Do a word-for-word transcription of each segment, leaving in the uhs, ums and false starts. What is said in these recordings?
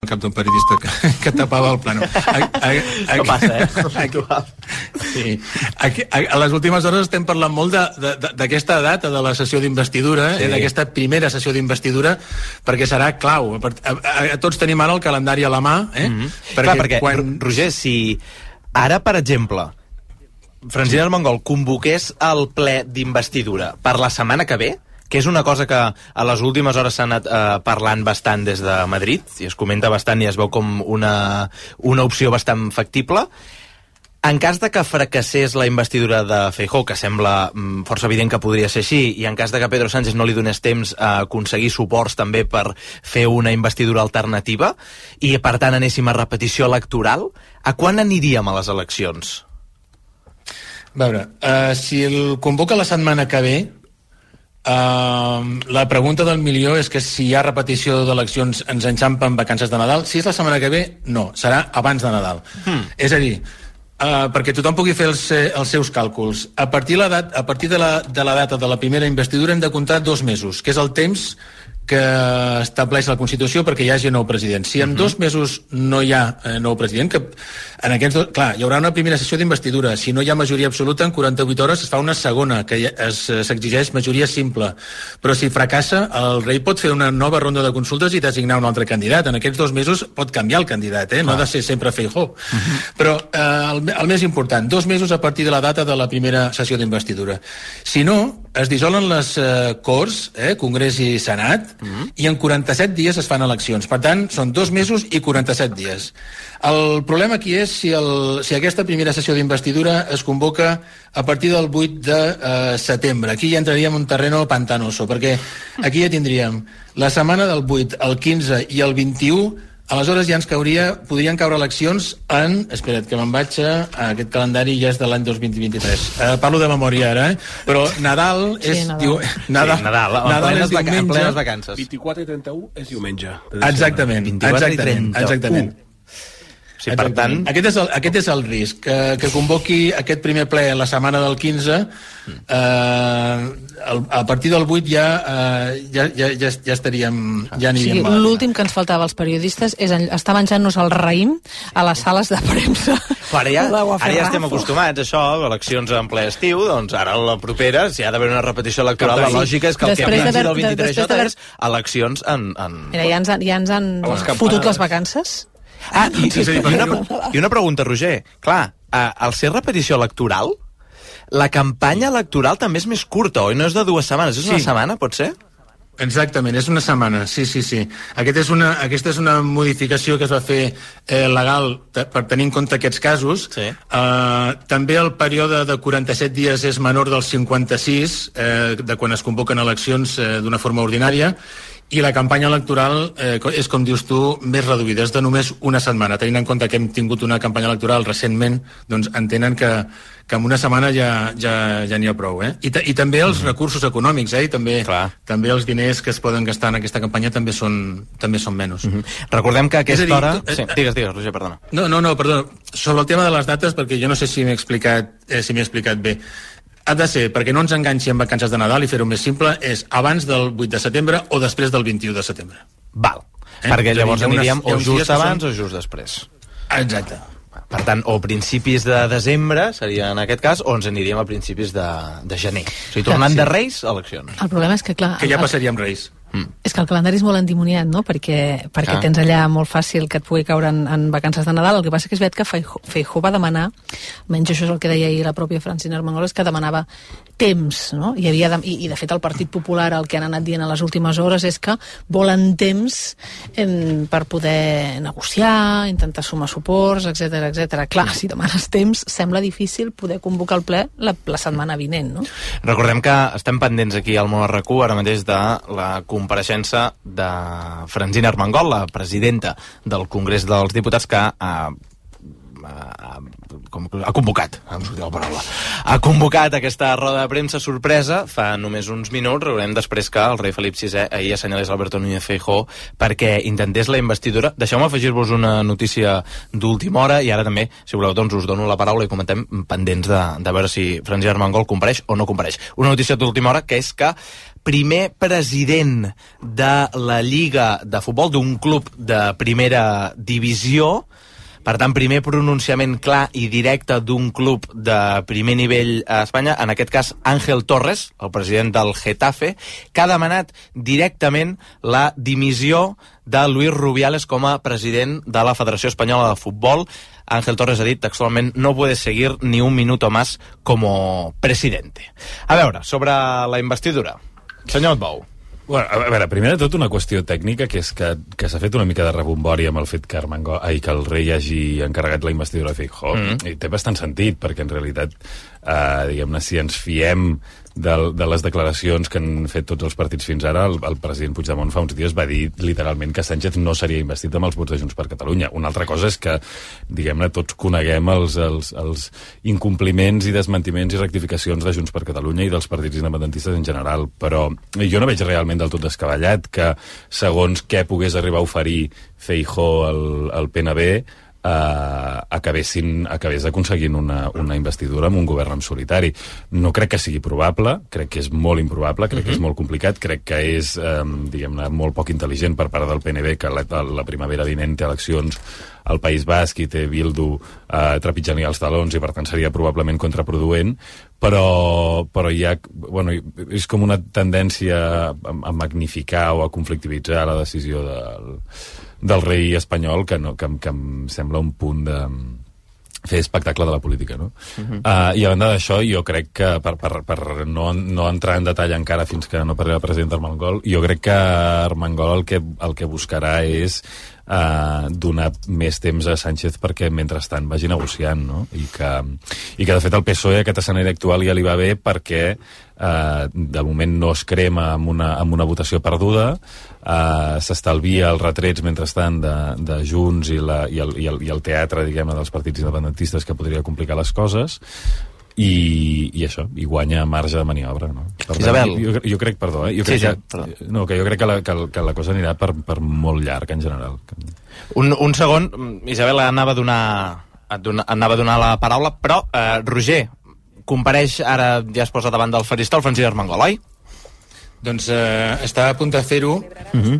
cap d'un periodista que, que tapava el plano. A, a, a, no passa, eh? Sí. A, a, a les últimes hores estem parlant molt d'aquesta data de la sessió d'investidura, sí. eh, d'aquesta primera sessió d'investidura, perquè serà clau. A, a, a tots tenim ara el calendari a la mà. Eh? Mm-hmm. Perquè, Clar, perquè quan... Roger, si ara, per exemple, Francina Armengol convoqués el ple d'investidura per la setmana que ve, que és una cosa que a les últimes hores s'ha anat eh, parlant bastant des de Madrid, i es comenta bastant i es veu com una, una opció bastant factible. En cas de que fracassés la investidura de Feijóo, que sembla mm, força evident que podria ser així, i en cas de que Pedro Sánchez no li donés temps a aconseguir suports també per fer una investidura alternativa, i per tant anéssim a repetició electoral, a quan aniríem a les eleccions? A veure, uh, si el convoca la setmana que ve, Uh, la pregunta del milió és que si hi ha repetició d'eleccions ens enxampen vacances de Nadal. Si és la setmana que ve, no, serà abans de Nadal. Hmm. És a dir, uh, perquè tothom pugui fer els, els seus càlculs, a partir, la dat, a partir de, la, de la data de la primera investidura hem de comptar dos mesos, que és el temps que estableix la Constitució perquè hi hagi nou president. Si en uh-huh. dos mesos no hi ha eh, nou president, que en aquests dos, clar, hi haurà una primera sessió d'investidura. Si no hi ha majoria absoluta, en quaranta-vuit hores es fa una segona, que s'exigeix majoria simple. Però si fracassa, el rei pot fer una nova ronda de consultes i designar un altre candidat. En aquests dos mesos pot canviar el candidat, eh? No ha de ser sempre Feijóo. Uh-huh. Però eh, el, el més important, dos mesos a partir de la data de la primera sessió d'investidura. Si no, es dissolen les eh, Corts, eh, Congrés i Senat, Mm-hmm. i en quaranta-set dies es fan eleccions. Per tant, són dos mesos i quaranta-set dies. El problema aquí és si, el, si aquesta primera sessió d'investidura es convoca a partir del vuit de eh, setembre. Aquí ja entraríem en un terreno pantanoso, perquè aquí ja tindríem la setmana del vuit, el quinze i el vint-i-u. Aleshores ja ens cauria, podrien caure eleccions en... Espera't, que me'n vaig a... Aquest calendari ja és de l'any dos mil vint-i-tres. Uh, parlo de memòria ara, eh? Però Nadal és... Sí, Nadal. Diu, Nadal, sí, Nadal, Nadal és diumenge. En plenes vacances. vint-i-quatre i trenta-u és diumenge. Exactament, exactament, exactament. Sí, per tant... Aquest és el, aquest és el risc, que, que convoqui aquest primer ple la setmana del quinze, eh, a partir del vuit ja, eh, ja, ja, ja, ja estaríem... Ja sí, l'últim que ens faltava als periodistes és estar menjant-nos el raïm a les sales de premsa. Però ara ja, ara ja estem acostumats a això, eleccions en ple estiu, doncs ara la propera, si ha d'haver una repetició electoral, la lògica és que el que ha del vint-i-tres J és eleccions en... en... Mira, ja ens han, ja ens han fotut les vacances. Ah, i, i, i, una, i una pregunta, Roger. Clar, al ser repetició electoral, la campanya electoral també és més curta, oi? No és de dues setmanes, és una sí. setmana, pot ser? Exactament, és una setmana, sí, sí, sí. Aquest és una, aquesta és una modificació que es va fer eh, legal per tenir en compte aquests casos. Sí. Eh, també el període de quaranta-set dies és menor dels cinquanta-sis, eh, de quan es convoquen eleccions eh, d'una forma ordinària, i la campanya electoral eh, és, com dius tu, més reduïda, és de només una setmana. Tenint en compte que hem tingut una campanya electoral recentment, doncs entenen que, que en una setmana ja ja, ja n'hi ha prou. Eh? I, I també els mm-hmm. recursos econòmics, eh? I també, també els diners que es poden gastar en aquesta campanya també són, també són menys. Mm-hmm. Recordem que a aquesta dir, hora... Eh, sí, digues, digues, Roger, perdona. No, no, no, perdona. Sobre el tema de les dates, perquè jo no sé si m'he explicat, eh, si m'he explicat bé. Ha de ser, perquè no ens enganxi en vacances de Nadal i fer-ho més simple, és abans del vuit de setembre o després del vint-i-u de setembre. Val, eh? Perquè llavors aniríem o just abans són... o just després. Exacte. Per tant, o principis de desembre seria en aquest cas, o ens aniríem a principis de, de gener. O sigui, tornant sí. de Reis, eleccions. El problema és que, clar... Que ja passaríem Reis. Mm. És que el calendari és molt endimoniat, no? Perquè, perquè ah. tens allà molt fàcil que et pugui caure en, en vacances de Nadal. El que passa que és veritat que Feijóo, Feijóo va demanar, almenys això és el que deia ahir la pròpia Francina Armengol, és que demanava temps, no? I, havia de, i, i de fet el Partit Popular el que han anat dient a les últimes hores és que volen temps em, per poder negociar, intentar sumar suports, etcètera, etcètera. Clar, si demanes temps, sembla difícil poder convocar el ple la, la setmana vinent, no? Recordem que estem pendents aquí al Món R Q ara mateix de la compareixença de Francina Armengol, la presidenta del Congrés dels Diputats, que eh, ha, com, ha convocat, em sortia la paraula, ha convocat aquesta roda de premsa sorpresa fa només uns minuts, veurem després que el rei Felip sisè ahir assenyalés Alberto Núñez Feijóo perquè intentés la investidura. Deixeu-me afegir-vos una notícia d'última hora i ara també, si voleu, doncs us dono la paraula i comentem pendents de, de veure si Francesc Armengol compareix o no compareix. Una notícia d'última hora que és que primer president de la Lliga de Futbol d'un club de primera divisió, per tant, primer pronunciament clar i directe d'un club de primer nivell a Espanya, en aquest cas Ángel Torres, el president del Getafe, que ha demanat directament la dimissió de Luis Rubiales com a president de la Federació Espanyola de Futbol. Ángel Torres ha dit textualment: no puede seguir ni un minuto más como presidente. A veure, sobre la investidura. Senyor Bou. Bueno, a veure, primer de tot una qüestió tècnica, que és que, que s'ha fet una mica de rebombori amb el fet que, Armengol, ai, que el rei hagi encarregat la investidura de Feijóo. Mm. I té bastant sentit, perquè en realitat, eh, diguem-ne, si ens fiem de, de les declaracions que han fet tots els partits fins ara, el, el president Puigdemont fa uns dies va dir literalment que Sánchez no seria investit amb els vots de Junts per Catalunya. Una altra cosa és que, diguem-ne, tots coneguem els, els, els incompliments i desmentiments i rectificacions de Junts per Catalunya i dels partits independentistes en general, però jo no veig realment del tot descabellat que, segons què pogués arribar a oferir Feijóo al, al P N B, Uh, acabessin, acabés aconseguint una, una investidura amb un govern en solitari. No crec que sigui probable, crec que és molt improbable, crec uh-huh. que és molt complicat, crec que és, um, diguem-ne, molt poc intel·ligent per part del P N B, que la, la primavera vinent té eleccions al País Basc i té Bildu uh, trepitjant-hi els talons i per tant seria probablement contraproduent, però, però hi ha, bueno, és com una tendència a, a magnificar o a conflictivitzar la decisió del del rei espanyol que, no, que, que em sembla un punt de fer espectacle de la política, no? Uh-huh. Uh, I a banda d'això, jo crec que, per, per, per no, no entrar en detall encara fins que no parli el president Armengol, jo crec que Armengol el que, el que buscarà és uh, donar més temps a Sánchez perquè mentrestant vagi negociant, no? I que, i que de fet el P S O E aquest escenari actual ja li va bé perquè uh, de moment no es crema amb una, amb una votació perduda, uh, s'estalvia els retrets mentrestant de, de Junts i, la, i, el, i, el, i el teatre, diguem-ne, dels partits independentistes que podria complicar les coses. I, i això, i guanya marge de maniobra, no? Per Isabel. Tant, jo, jo crec, perdó, eh? Jo crec sí, sí, perdó. Que, no, que jo crec que la, que, que la cosa anirà per, per molt llarg, en general. Un, un segon, Isabel anava a donar, anava a donar la paraula, però, eh, Roger, compareix, ara ja es posa davant del faristol, Francesc Armengol, oi? Doncs eh, està a punt de fer-ho. Uh-huh.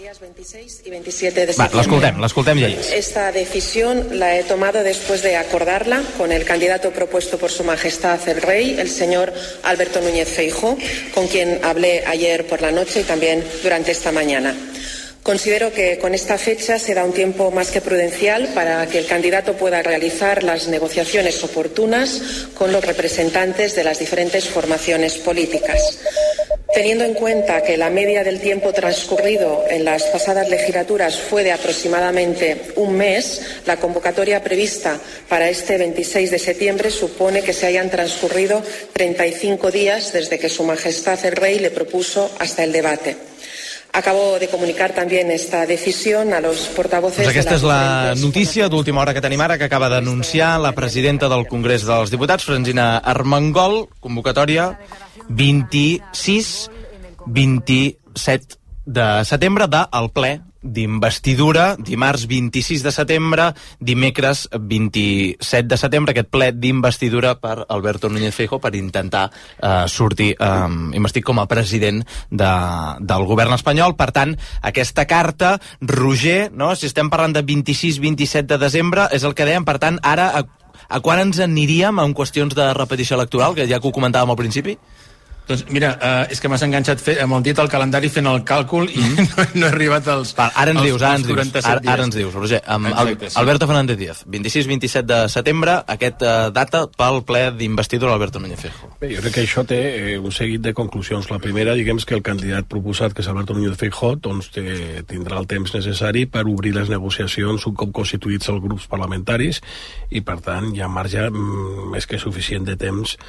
Va, l'escoltem, l'escoltem ja. Esta decisión la he tomado después de acordarla con el candidato propuesto por Su Majestad el Rey, el señor Alberto Núñez Feijóo, con quien hablé ayer por la noche y también durante esta mañana. Considero que con esta fecha se da un tiempo más que prudencial para que el candidato pueda realizar las negociaciones oportunas con los representantes de las diferentes formaciones políticas. Teniendo en cuenta que la media del tiempo transcurrido en las pasadas legislaturas fue de aproximadamente un mes, la convocatoria prevista para este veintiséis de septiembre supone que se hayan transcurrido treinta y cinco días desde que Su Majestad el Rey le propuso hasta el debate. Acabo de comunicar también esta decisión a los portavoces... Doncs aquesta és la notícia d'última hora que tenim ara, que acaba d'anunciar la presidenta del Congrés dels Diputats, Francina Armengol, convocatòria vint-i-sis vint-i-set de setembre del ple d'investidura, dimarts vint-i-sis de setembre, dimecres vint-i-set de setembre, aquest ple d'investidura per Alberto Núñez Feijóo per intentar eh, sortir eh, investit com a president de, del govern espanyol. Per tant, aquesta carta, Roger, no? Si estem parlant de vint-i-sis vint-i-set de desembre, és el que dèiem, per tant, ara a, a quan ens aniríem en qüestions de repetició electoral, que ja que ho comentàvem al principi? Doncs mira, uh, és que m'has enganxat fe, amb el dit al calendari fent el càlcul i mm. no, no he arribat als, Va, ara ens als, dius, ara als ens dius, ara, ara ens dius, Roger, amb Exacte, sí. Alberto Fernández Díaz, vint-i-sis vint-i-set de setembre, aquest uh, data pel ple d'investidura d'Alberto Núñez Feijóo. Bé, jo crec que això té eh, un seguit de conclusions. La primera, diguem que el candidat proposat, que és Alberto Núñez Feijóo, doncs té, tindrà el temps necessari per obrir les negociacions un cop constituïts els grups parlamentaris i, per tant, hi ha marge mm, més que suficient de temps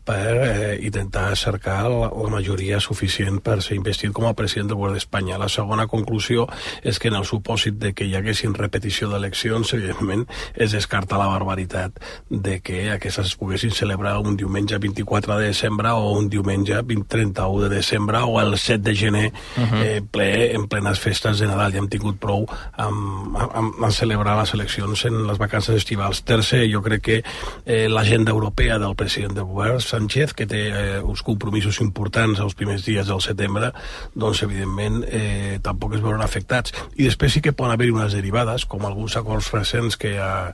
per eh, intentar cercar la, la majoria suficient per ser investit com a president del govern d'Espanya. La segona conclusió és que en el supòsit de que hi haguessin repetició d'eleccions, evidentment es descarta la barbaritat de que aquestes es poguessin celebrar un diumenge vint-i-quatre de desembre o un diumenge trenta-u de desembre o el set de gener uh-huh. eh, ple, en plenes festes de Nadal. Ja hem tingut prou amb, amb, amb celebrar les eleccions en les vacances estivals. Tercer, jo crec que eh, l'agenda europea del president del govern, Sánchez, que té eh, uns compromisos importants els primers dies del setembre, doncs evidentment eh, tampoc es veuran afectats. I després sí que poden haver unes derivades, com alguns acords recents que eh,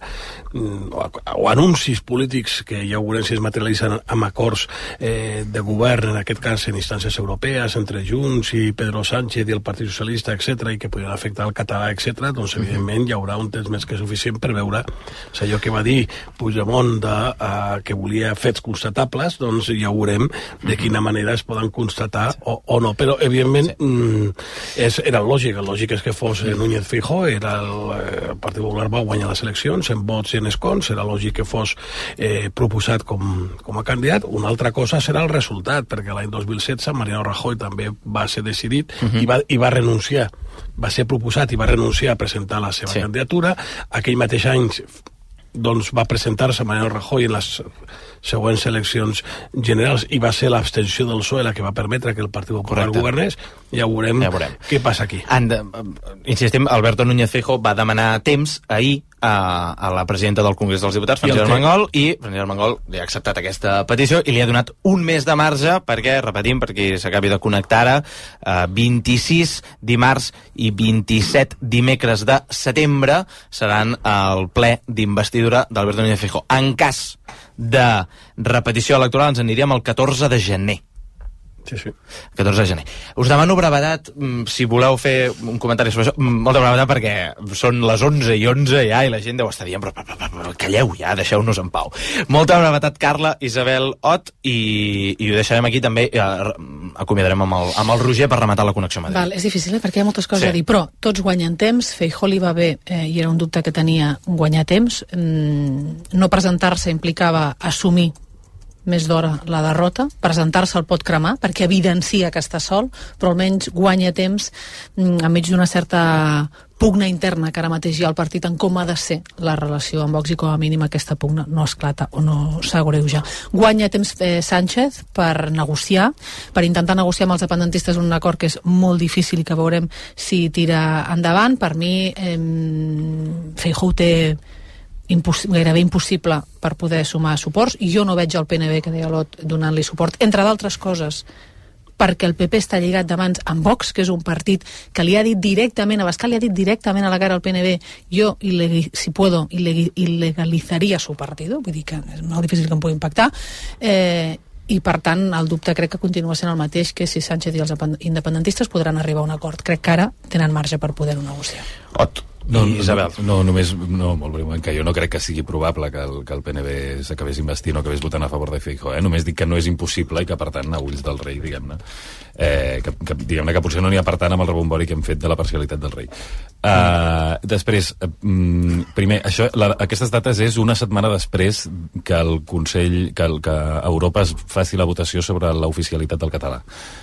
o, o anuncis polítics que ja veurem si es materialitzen amb acords eh, de govern, en aquest cas en instàncies europees, entre Junts i Pedro Sánchez i el Partit Socialista, etcètera, i que podrien afectar el català, etcètera, doncs evidentment hi haurà un temps més que suficient per veure si allò que va dir Puigdemont de, uh, que volia fets constatables, doncs ja veurem de quina manera es poden constatar o, o no, però evidentment sí. mm, és, era lògic, el lògic és que fos eh, Núñez Feijóo, era el, el Partit Popular va guanyar les eleccions en vots i en escons, era lògic que fos eh, proposat com, com a candidat. Una altra cosa serà el resultat, perquè l'any dos mil setze Mariano Rajoy també va ser decidit uh-huh. i, va, i va renunciar, va ser proposat i va renunciar a presentar la seva sí. candidatura. Aquell mateix any doncs va presentar-se Mariano Rajoy en les següents eleccions generals i va ser l'abstenció del P S O E la que va permetre que el Partit Popular governés. Ja veurem, ja veurem què passa aquí. De, insistim, Alberto Núñez Feijóo va demanar temps ahir a, a la presidenta del Congrés dels Diputats, Francina Armengol, i Francina Armengol li ha acceptat aquesta petició i li ha donat un mes de marge perquè, repetim, perquè s'acabi de connectar ara, eh, vint-i-sis dimarts i vint-i-set dimecres de setembre seran el ple d'investidura d'Alberto Núñez Feijóo. En cas de repetició electoral ens aniríem el catorze de gener. Sí, sí. catorze de gener. Us demano brevedat, si voleu fer un comentari sobre això, molta brevedat perquè són les onze i onze ja i la gent deu estar dient però, però, però, però calleu ja, deixeu-nos en pau. Molta brevetat, Carla, Isabel, Ot, i, i ho deixarem aquí també, eh, acomiadarem amb el, amb el Roger per rematar la connexió a Madrid. Val, és difícil, eh, perquè hi ha moltes coses sí. a dir, però tots guanyen temps. Feijóo li va bé, eh, i era un dubte que tenia, guanyar temps. Mm, no presentar-se implicava assumir més d'hora la derrota, presentar-se el pot cremar perquè evidencia que està sol, però almenys guanya temps mm, enmig d'una certa pugna interna que ara mateix hi ha al partit en com ha de ser la relació amb Vox i com a mínim aquesta pugna no esclata o no s'agreuja. Guanya temps eh, Sánchez per negociar, per intentar negociar amb els independentistes un acord que és molt difícil i que veurem si tira endavant. Per mi eh, Feijóo té Imposs- gairebé impossible per poder sumar suports, i jo no veig el P N V, que deia l'Ot, donant-li suport, entre d'altres coses perquè el P P està lligat de mans amb Vox, que és un partit que li ha dit directament, Abascal li ha dit directament a la cara al P N V, jo, si puedo, il·legalitzaria su partido, vull dir que és molt difícil que em pugui impactar, eh, i per tant el dubte crec que continua sent el mateix, que si Sánchez i els independentistes podran arribar a un acord. Crec que ara tenen marge per poder-ho negociar. Ot. No, Isabel. No, no, només, no, molt breument, que jo no crec que sigui probable que el, que el P N V s'acabés investint o que acabés votant a favor de Feijóo, eh? Només dic que no és impossible i que, per tant, a ulls del rei, diguem-ne, eh, que, que, diguem-ne que potser no n'hi ha per tant amb el rebombori que hem fet de la parcialitat del rei. Uh, després, uh, primer, això, la, aquestes dates és una setmana després que el Consell, que, el, que Europa es faci la votació sobre l'oficialitat del català.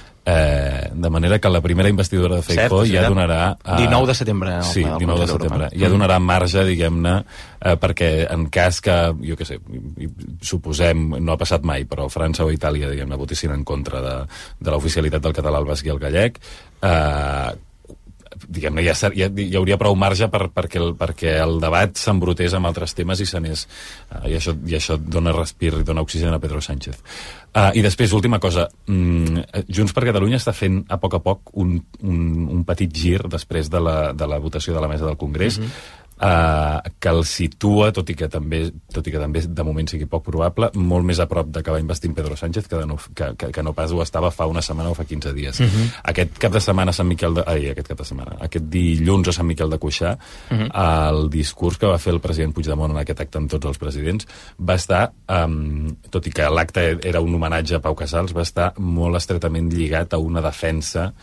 Eh, de manera que la primera investidura de Feijóo ja donarà... Eh, dinou de setembre. Sí, dinou de setembre. Ja donarà marge, diguem-ne, eh, perquè en cas que, jo què sé, suposem, no ha passat mai, però França o Itàlia, diguem-ne, votessin en contra de, de l'oficialitat del català, el basc i el gallec, eh, diguem-ne, ja, ja, hi hauria prou marge per, perquè, el, perquè el debat s'embrutés amb altres temes i s'anés, uh, i, això, i això dona respir i dona oxigen a Pedro Sánchez. Uh, I després, última cosa, um, Junts per Catalunya està fent a poc a poc un, un, un petit gir després de la, de la votació de la mesa del Congrés, mm-hmm. Uh, que el situa, tot i que també tot i que també de moment sigui poc probable, molt més a prop d'acabar investint Pedro Sánchez que, no, que, que, que no pas ho estava fa una setmana o fa quinze dies. Uh-huh. Aquest cap de setmana a Sant Miquel de... Ai, aquest cap de setmana. Aquest dilluns a Sant Miquel de Cuixà, uh-huh. el discurs que va fer el president Puigdemont en aquest acte amb tots els presidents va estar, um, tot i que l'acte era un homenatge a Pau Casals, va estar molt estretament lligat a una defensa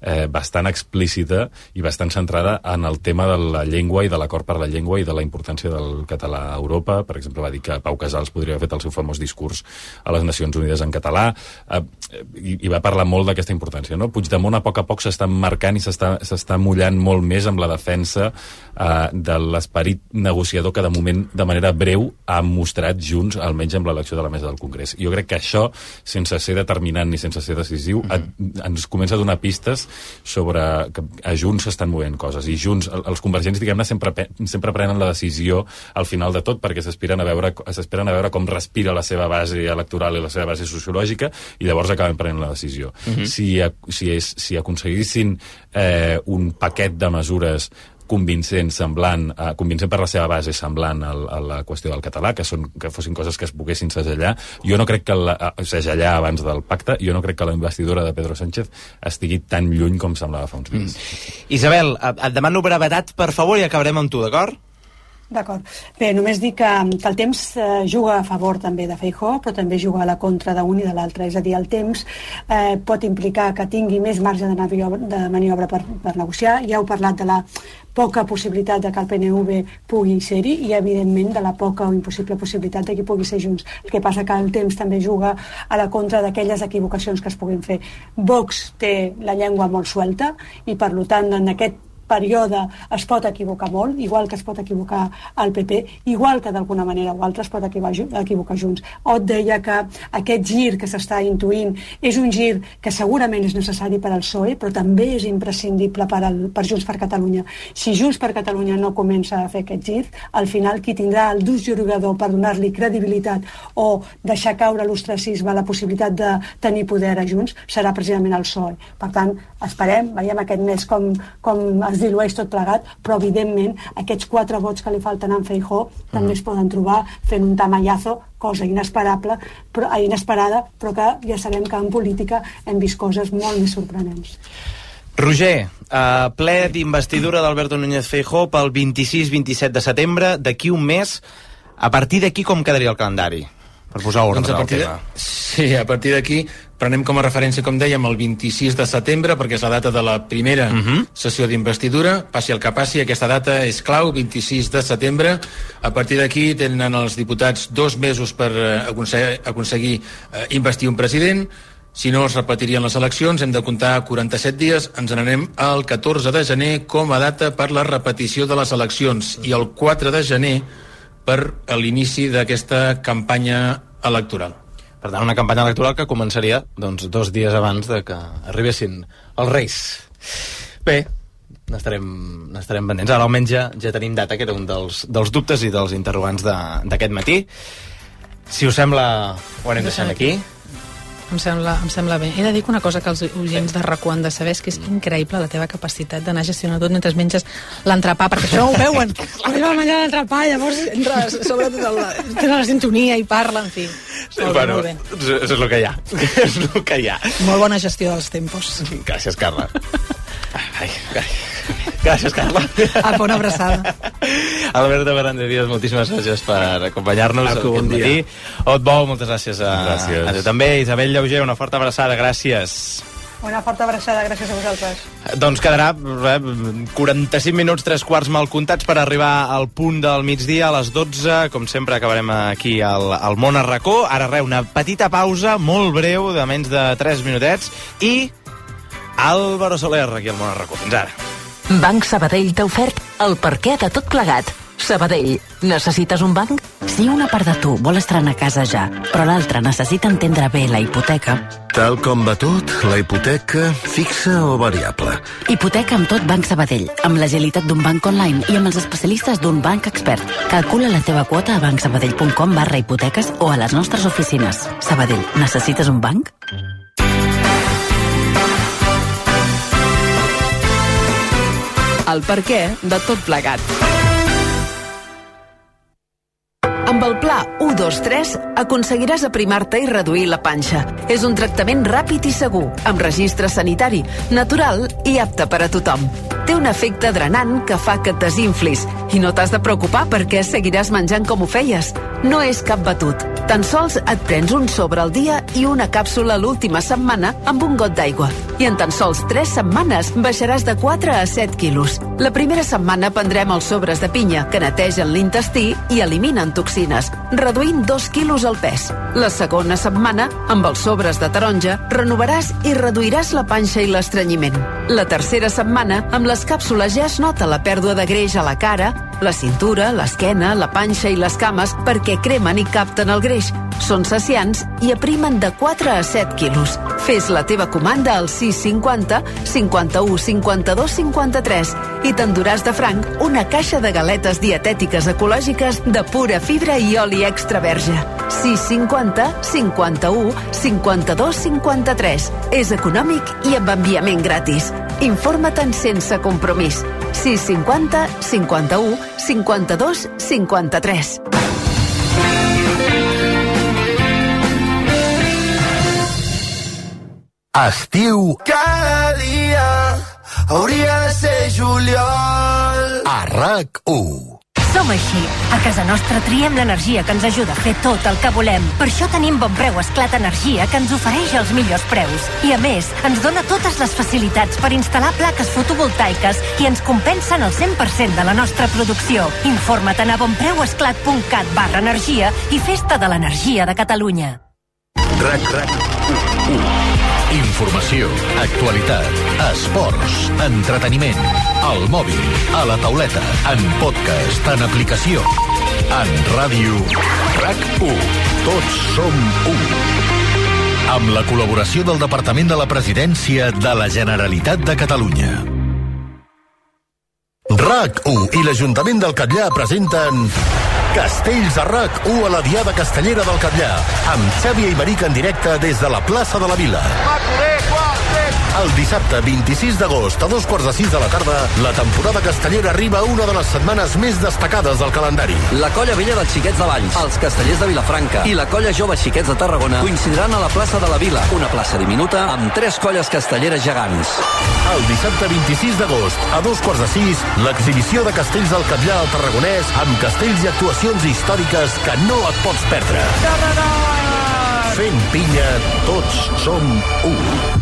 eh, bastant explícita i bastant centrada en el tema de la llengua i de l'acord per la llengua i de la importància del català a Europa. Per exemple, va dir que Pau Casals podria haver fet el seu famós discurs a les Nacions Unides en català, eh, i, i va parlar molt d'aquesta importància, no? Puigdemont a poc a poc s'està marcant i s'està mullant molt més amb la defensa eh, de l'esperit negociador que de moment, de manera breu, ha mostrat Junts, almenys amb l'elecció de la mesa del Congrés. Jo crec que això, sense ser determinant ni sense ser decisiu, mm-hmm. ens comença a donar pistes sobre que a Junts s'estan movent coses, i Junts, els convergents, diguem-ne, sempre, sempre prenen la decisió al final de tot, perquè s'esperen a veure s'esperen a veure com respira la seva base electoral i la seva base sociològica, i llavors acaben prenent la decisió. Mm-hmm. Si, si, és, si aconseguissin eh, un paquet de mesures convincent, semblant, eh, convincent per la seva base, semblant a, a la qüestió del català, que, són, que fossin coses que es poguessin segellar. Jo no crec que la, segellar abans del pacte, jo no crec que la investidura de Pedro Sánchez estigui tan lluny com semblava fa uns mesos. Mm. Isabel, et demano brevetat, per favor, i acabarem amb tu, d'acord? D'acord. Bé, només dic que, que el temps eh, juga a favor també de Feijóo, però també juga a la contra d'un i de l'altre. És a dir, el temps eh, pot implicar que tingui més marge de maniobra, de maniobra per, per negociar. Ja heu parlat de la poca possibilitat de que el P N V pugui ser-hi i, evidentment, de la poca o impossible possibilitat de que pugui ser Junts. El que passa que el temps també juga a la contra d'aquelles equivocacions que es puguin fer. Vox té la llengua molt suelta i, per tant, en aquest període es pot equivocar molt, igual que es pot equivocar el P P, igual que d'alguna manera o altra es pot equivocar Junts. Ot deia que aquest gir que s'està intuint és un gir que segurament és necessari per al P S O E, però també és imprescindible per, al, per Junts per Catalunya. Si Junts per Catalunya no comença a fer aquest gir, al final qui tindrà el durs jugador per donar-li credibilitat o deixar caure l'ostracisme, la possibilitat de tenir poder a Junts, serà precisament el P S O E. Per tant, esperem, veiem aquest mes com, com es dilueix tot plegat, però evidentment aquests quatre vots que li falten a en Feijóo mm. també es poden trobar fent un tamallazo, cosa inesperable, però, inesperada, però que ja sabem que en política hem vist coses molt més sorprenents. Roger, uh, ple d'investidura d'Alberto Núñez Feijóo pel vint-i-sis vint-i-set de setembre, d'aquí un mes. A partir d'aquí com quedaria el calendari? Per posar ordre doncs al tema. De... Sí, a partir d'aquí prenem com a referència, com dèiem, el vint-i-sis de setembre, perquè és la data de la primera uh-huh. sessió d'investidura. Passi el que passi, aquesta data és clau, vint-i-sis de setembre. A partir d'aquí tenen els diputats dos mesos per eh, aconseguir, aconseguir eh, investir un president. Si no es repetirien les eleccions, hem de comptar quaranta-set dies, ens n'anem al catorze de gener com a data per la repetició de les eleccions, i el quatre de gener per l'inici d'aquesta campanya electoral. Per tant, una campanya electoral que començaria doncs, dos dies abans de que arribessin els Reis. Bé, n'estarem, n'estarem pendents. Ara almenys ja, ja tenim data, que era un dels, dels dubtes i dels interrogants d'aquest matí. Si us sembla, ho anem deixant aquí. Em sembla, em sembla bé. He de dir que una cosa que els oients de RAC u han de saber és que és increïble la teva capacitat d'anar gestionant tot mentre menges l'entrepà, perquè això no ho veuen. Arriba a menjar l'entrepà, llavors entra sobre tot el, la sintonia i parla, en fi. Sí, molt bueno, bé, molt bé. És el que hi ha. És el que hi ha. Molt bona gestió dels tempos. Gràcies, Carla. Ai, ai. Gràcies, Carla. Apa, una abraçada. Alberto Fernández Díaz, moltíssimes gràcies per acompanyar-nos aquest bon matí. Ot Bou, moltes gràcies a, gràcies. a tu també. Isabel Llauger, una forta abraçada, gràcies. Una forta abraçada, gràcies a vosaltres. Doncs quedarà eh, quaranta-cinc minuts, tres quarts mal comptats per arribar al punt del migdia a les dotze. Com sempre acabarem aquí al, al Món a RAC u. Ara re, una petita pausa molt breu de menys de tres minutets i Álvaro Soler aquí al Món a RAC u. Fins ara. Banc Sabadell t'ha ofert el perquè de tot plegat. Sabadell, necessites un banc? Si una part de tu vol estrenar casa ja, però l'altra necessita entendre bé la hipoteca... Tal com va tot, la hipoteca fixa o variable? Hipoteca amb tot Banc Sabadell, amb l'agilitat d'un banc online i amb els especialistes d'un banc expert. Calcula la teva quota a bancsabadell.com barra hipoteques o a les nostres oficines. Sabadell, necessites un banc? El perquè de tot plegat. Amb el pla u dos tres aconseguiràs aprimar-te i reduir la panxa. És un tractament ràpid i segur, amb registre sanitari, natural i apte per a tothom. Té un efecte drenant que fa que et desinflis i no t'has de preocupar perquè seguiràs menjant com ho feies. No és cap batut. Tan sols et prens un sobre al dia i una càpsula l'última setmana amb un got d'aigua. I en tan sols tres setmanes baixaràs de quatre a set quilos. La primera setmana prendrem els sobres de pinya, que netegen l'intestí i eliminen toxines, reduint dos quilos el pes. La segona setmana, amb els sobres de taronja, renovaràs i reduiràs la panxa i l'estrenyiment. La tercera setmana, amb les càpsules ja es nota la pèrdua de greix a la cara, la cintura, l'esquena, la panxa i les cames perquè cremen i capten el greix. Són saciants i aprimen de quatre a set quilos. Fes la teva comanda al sis cinquanta cinquanta-u cinquanta-dos cinquanta-tres i t'enduràs de franc una caixa de galetes dietètiques ecològiques de pura fibra i oli extra verge. sis cinquanta cinquanta-u cinquanta-dos cinquanta-tres. És econòmic i amb enviament gratis. Informa-te'n sense compromís. sis cinquanta cinquanta-u cinquanta-dos cinquanta-tres. Estiu cada dia hauria de ser juliol. A RAC u. Som així. A casa nostra triem l'energia que ens ajuda a fer tot el que volem. Per això tenim Bon Preu Esclat Energia, que ens ofereix els millors preus. I a més, ens dona totes les facilitats per instal·lar plaques fotovoltaiques i ens compensen el cent per cent de la nostra producció. Informa't a bonpreuesclat punt cat barra energia i festa de l'energia de Catalunya. RAC RAC u. Informació, actualitat, esports, entreteniment, al mòbil, a la tauleta, en podcast, en aplicació, en ràdio. RAC u. Tots som u. Amb la col·laboració del Departament de la Presidència de la Generalitat de Catalunya. RAC u i l'Ajuntament del Catllar presenten Castells a RAC u a la Diada Castellera del Catllar, amb Xavi Aymeric en directe des de la plaça de la Vila. El dissabte vint-i-sis d'agost a dos quarts de sis de la tarda, la temporada castellera arriba a una de les setmanes més destacades del calendari. La colla vella dels Xiquets de Valls, els castellers de Vilafranca i la colla jove Xiquets de Tarragona coincidiran a la plaça de la Vila, una plaça diminuta amb tres colles castelleres gegants. El dissabte vint-i-sis d'agost a dos quarts de sis, l'exhibició de castells del Catllar al Tarragonès amb castells i actuacions històriques que no et pots perdre. Fent pinya, tots som u.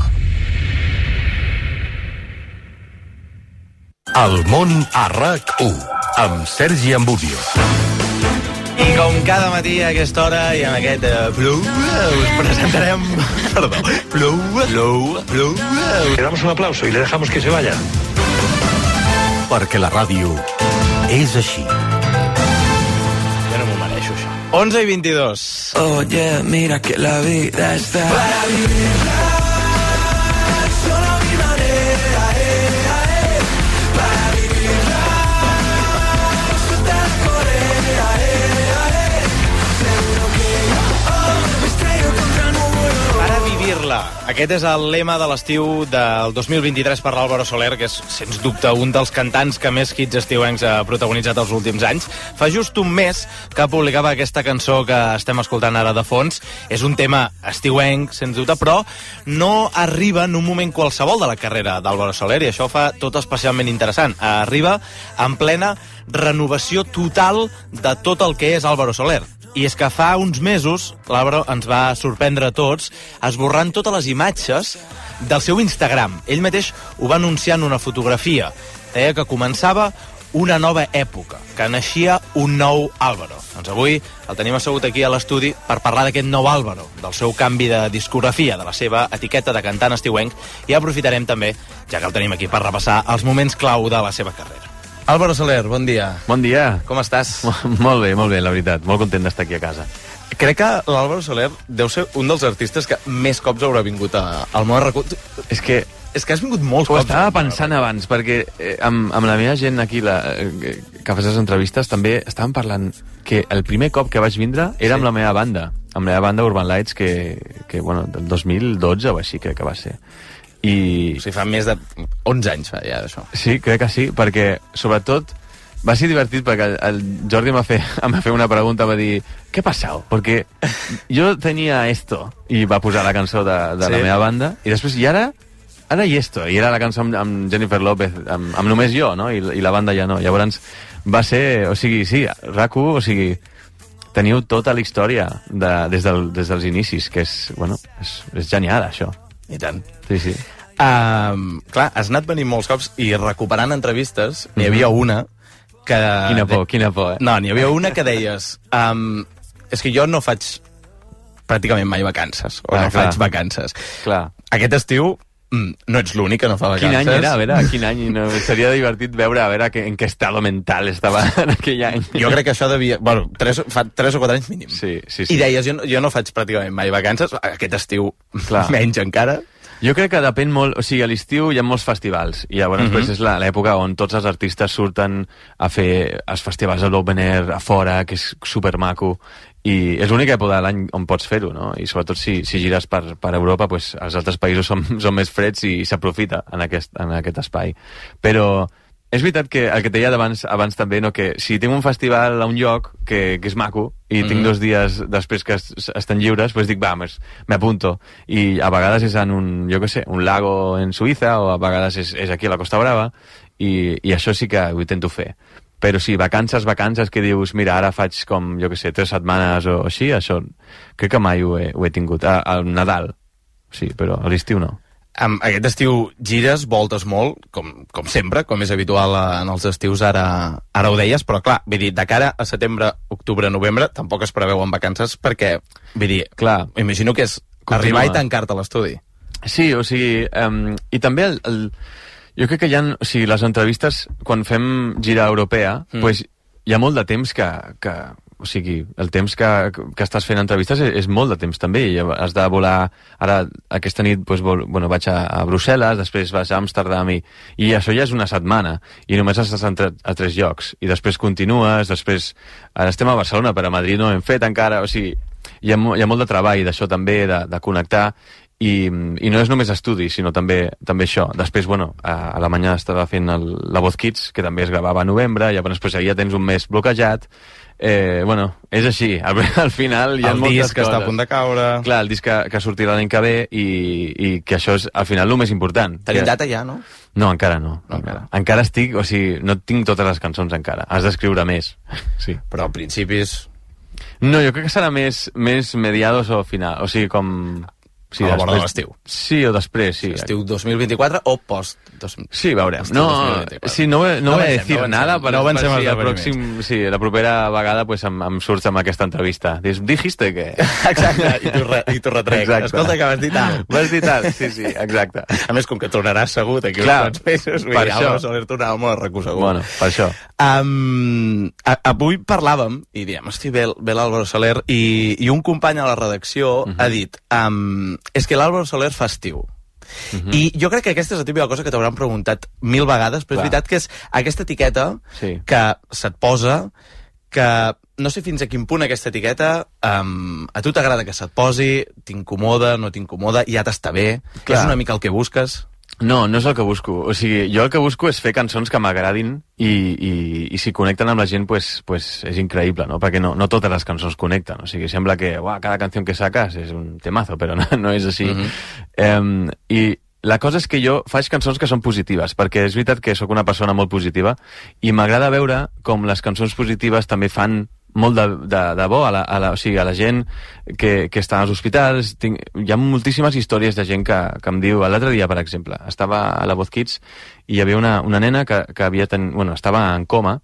El món a RAC u, amb Sergi Ambudio. I com cada matí a aquesta hora i amb aquest uh, plou, us presentarem... Perdó. Plou, plou, plou... Le damos un aplauso y le dejamos que se vaya. Perquè la ràdio és així. Jo no m'ho mereixo, això. onze i vint-i-dos. Oye, mira que la vida está para vivirla. Aquest és el lema de l'estiu del dos mil vint-i-tres per l'Álvaro Soler, que és, sens dubte, un dels cantants que més hits estiuencs ha protagonitzat els últims anys. Fa just un mes que publicava aquesta cançó que estem escoltant ara de fons. És un tema estiuenc, sens dubte, però no arriba en un moment qualsevol de la carrera d'Álvaro Soler, i això fa tot especialment interessant. Arriba en plena renovació total de tot el que és Álvaro Soler. I és que fa uns mesos l'Álvaro ens va sorprendre a tots esborrant totes les imatges del seu Instagram. Ell mateix ho va anunciar en una fotografia. Deia que començava una nova època, que naixia un nou Álvaro. Doncs avui el tenim assegut aquí a l'estudi per parlar d'aquest nou Álvaro, del seu canvi de discografia, de la seva etiqueta de cantant estiuenc, i aprofitarem també, ja que el tenim aquí, per repassar els moments clau de la seva carrera. Álvaro Soler, bon dia. Bon dia. Com estàs? Molt bé, molt bé, la veritat. Molt content d'estar aquí a casa. Crec que l'Álvaro Soler deu ser un dels artistes que més cops haurà vingut a, al món recut. És que... És que has vingut molts ho cops. Ho estava pensant abans, perquè eh, amb, amb la meva gent aquí, la, eh, que fas les entrevistes, també estàvem parlant que el primer cop que vaig vindre era sí. amb la meva banda, amb la meva banda Urban Lights, que, que bueno, del dos mil dotze o així crec que va ser. I... O sigui, fa més de onze anys, fa, ja, d'això. Sí, crec que sí, perquè, sobretot, va ser divertit perquè el Jordi em va fer, em va fer una pregunta, va dir, què ha passat? Perquè jo tenia esto, i va posar la cançó de, de sí. la meva banda, i després, i ara, ara i esto, i era la cançó amb, amb Jennifer López, amb, amb només jo, no? I, i la banda ja no. Llavors, va ser, o sigui, sí, RAC u, o sigui, teniu tota la història de, des, del, des dels inicis, que és, bueno, és, és genial, això. I tant. Sí, sí. Um, clar, has anat venint molts cops i recuperant entrevistes, n'hi havia una que... Quina por, quina por, eh? No, n'hi havia una que deies... Um, és que jo no faig pràcticament mai vacances, o ah, no clar. faig vacances. Clar. Aquest estiu no ets l'únic que no fa vacances. Quin any era? A veure, quin any? No, seria divertit veure a veure que, en què estado mental estava en aquell any. Jo crec que això devia... Bueno, tres, fa tres o quatre anys mínim. Sí, sí, sí. I deies, jo, jo no faig pràcticament mai vacances, aquest estiu clar. menys encara. Jo crec que depèn molt... O sigui, a l'estiu hi ha molts festivals, i llavors uh-huh. és l'època on tots els artistes surten a fer els festivals de l'Open Air a fora, que és supermaco, i és l'única època de l'any on pots fer-ho, no? I sobretot si, si gires per, per Europa, pues, els altres països són, són més freds i s'aprofita en, aquest, en aquest espai. Però és veritat que el que et deia abans, abans també, no? Que si tinc un festival a un lloc que, que és maco i mm-hmm. tinc dos dies després que es, estan lliures, pues dic, va, m'apunto. I a vegades és en un, jo què sé, un lago en Suïssa, o a vegades és, és aquí a la Costa Brava, i, i això sí que ho intento fer. Però sí, vacances, vacances, que dius, mira, ara faig com, jo què sé, tres setmanes o així, això crec que mai ho he, ho he tingut. A, al Nadal, sí, però a l'estiu no. Um, aquest estiu gires, voltes molt, com, com sempre, com és habitual en els estius, ara, ara ho deies, però clar, vull dir, de cara a setembre, octubre, novembre, tampoc es preveuen vacances perquè, vull dir, clar, imagino que és continua. Arribar i tancar-te a l'estudi. Sí, o sigui, um, i també el... el jo crec que hi ha, o sigui, les entrevistes, quan fem gira europea, mm. pues, hi ha molt de temps que, que o sigui, el temps que, que estàs fent entrevistes és, és molt de temps també, i has de volar, ara aquesta nit pues, vol, bueno, vaig a, a Brussel·les, després vas a Amsterdam, i, i això ja és una setmana, i només estàs a, a tres llocs, i després continues, després, ara estem a Barcelona, però a Madrid no hem fet encara, o sigui, hi ha, hi ha molt de treball d'això també, de, de connectar, I, i no és només estudi, sinó també també això. Després, bueno, a Alemanya estava fent el, la Voz Kids, que també es gravava a novembre, i llavors pues, ja tens un mes bloquejat. Eh, bueno, és així. Al, al final hi ha el moltes disc que coses. Està a punt de caure. Clar, el disc que, que sortirà l'any que ve, i, i que això és, al final, el més important. Tenim que... data ja, no? No, encara no. no encara. encara estic, o sigui, no tinc totes les cançons encara. Has d'escriure més. Sí. Però al principi és... No, jo crec que serà més, més mediados o final. O sigui, com... Sí, a la vora de l'estiu. Sí, o després, sí. Estiu dos mil vint-i-quatre o post... Dos... Sí, veurem. No, sí, no, no, no voy a decir no nada, però no per si el pròxim, sí, la propera vegada pues, em, em surts amb aquesta entrevista. Dius, dijiste que... Exacte, i tu, re, i tu retrec. Exacte. Escolta, que vas dir tal. Vas dir tal, sí, sí, exacte. A més, com que tornaràs segur d'aquí uns quants mesos, per això. Álvaro Soler tornava molt a RAC1 segur. Bueno, per això. Um, a, avui parlàvem, i diem, hosti, ve, ve l'Álvaro Soler, i, i un company a la redacció uh-huh. ha dit, um, és que l'Álvaro Soler fa estiu. Uh-huh. I jo crec que aquesta és la típica cosa que t'hauran preguntat mil vegades, però Clar. És veritat que és aquesta etiqueta sí. que se't posa, que no sé fins a quin punt aquesta etiqueta um, a tu t'agrada que se't posi, t'incomoda, no t'incomoda, ja t'està bé, Clar. És una mica el que busques. No, no és el que busco. O sigui, jo el que busco és fer cançons que m'agradin i, i, i si connecten amb la gent, pues, pues és increïble, no? Perquè no, no totes les cançons connecten. O sigui, sembla que uah, cada canció que sacas és un temazo, però no, no és així. Uh-huh. um, I la cosa és que jo faig cançons que són positives, perquè és veritat que sóc una persona molt positiva i m'agrada veure com les cançons positives també fan molt de, de, de bo a la, a la, o sigui, a la gent que, que està als hospitals. Tinc, hi ha moltíssimes històries de gent que, que em diu... L'altre dia, per exemple, estava a la Voz Kids i hi havia una, una nena que, que havia ten, bueno, estava en coma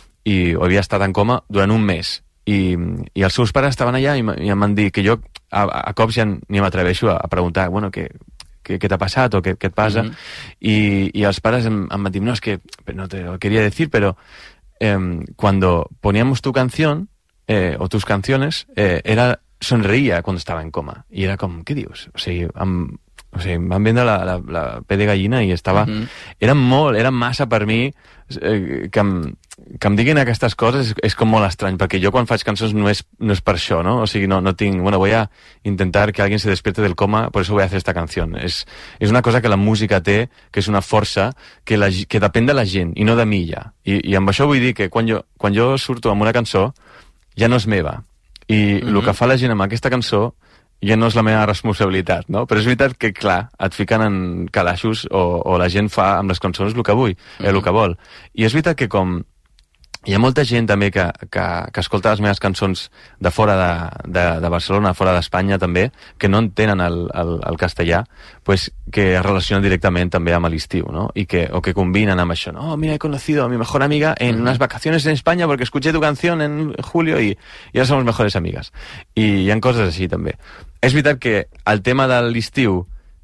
i o havia estat en coma durant un mes i, i els seus pares estaven allà i, i em van dir que jo a, a cops ja ni m'atreveixo a, a preguntar bueno, què, què, què t'ha passat o què, què et passa mm-hmm. I, i els pares em, em van dir no, és que no te lo quería decir, pero Eh, cuando poníamos tu canción eh, o tus canciones eh, era sonreía cuando estaba en coma y era com, què dius? O sigui, em, o sigui, em van vendre la, la, la pe de gallina i estava... Uh-huh. Era molt, era massa per mi eh, que, em, que em diguin aquestes coses és, és com molt estrany, perquè jo quan faig cançons no és, no és per això, no? O sigui, no, no tinc... Bueno, voy a intentar que alguien se despierte del coma, por eso voy a hacer esta canción. És, és una cosa que la música té, que és una força que, la, que depèn de la gent i no de mi ja. I, i amb això vull dir que quan jo, quan jo surto amb una cançó ja no és meva. I mm-hmm. el que fa la gent amb aquesta cançó ja no és la meva responsabilitat, no? Però és veritat que, clar, et fiquen en calaixos o, o la gent fa amb les cançons el que vull, mm-hmm. eh, el que vol. I és veritat que com hi ha molta gent també que, que, que escolta les meves cançons de fora de, de, de Barcelona, fora d'Espanya també, que no entenen el, el, el castellà, pues, que es relacionen directament també amb l'estiu, ¿no? Y que, o que combinen amb això. No, mira, he conocido a mi mejor amiga en unas vacaciones en España porque escuché tu canción en julio y, y ahora somos mejores amigas. I hi ha coses així també. És veritat que el tema de l'estiu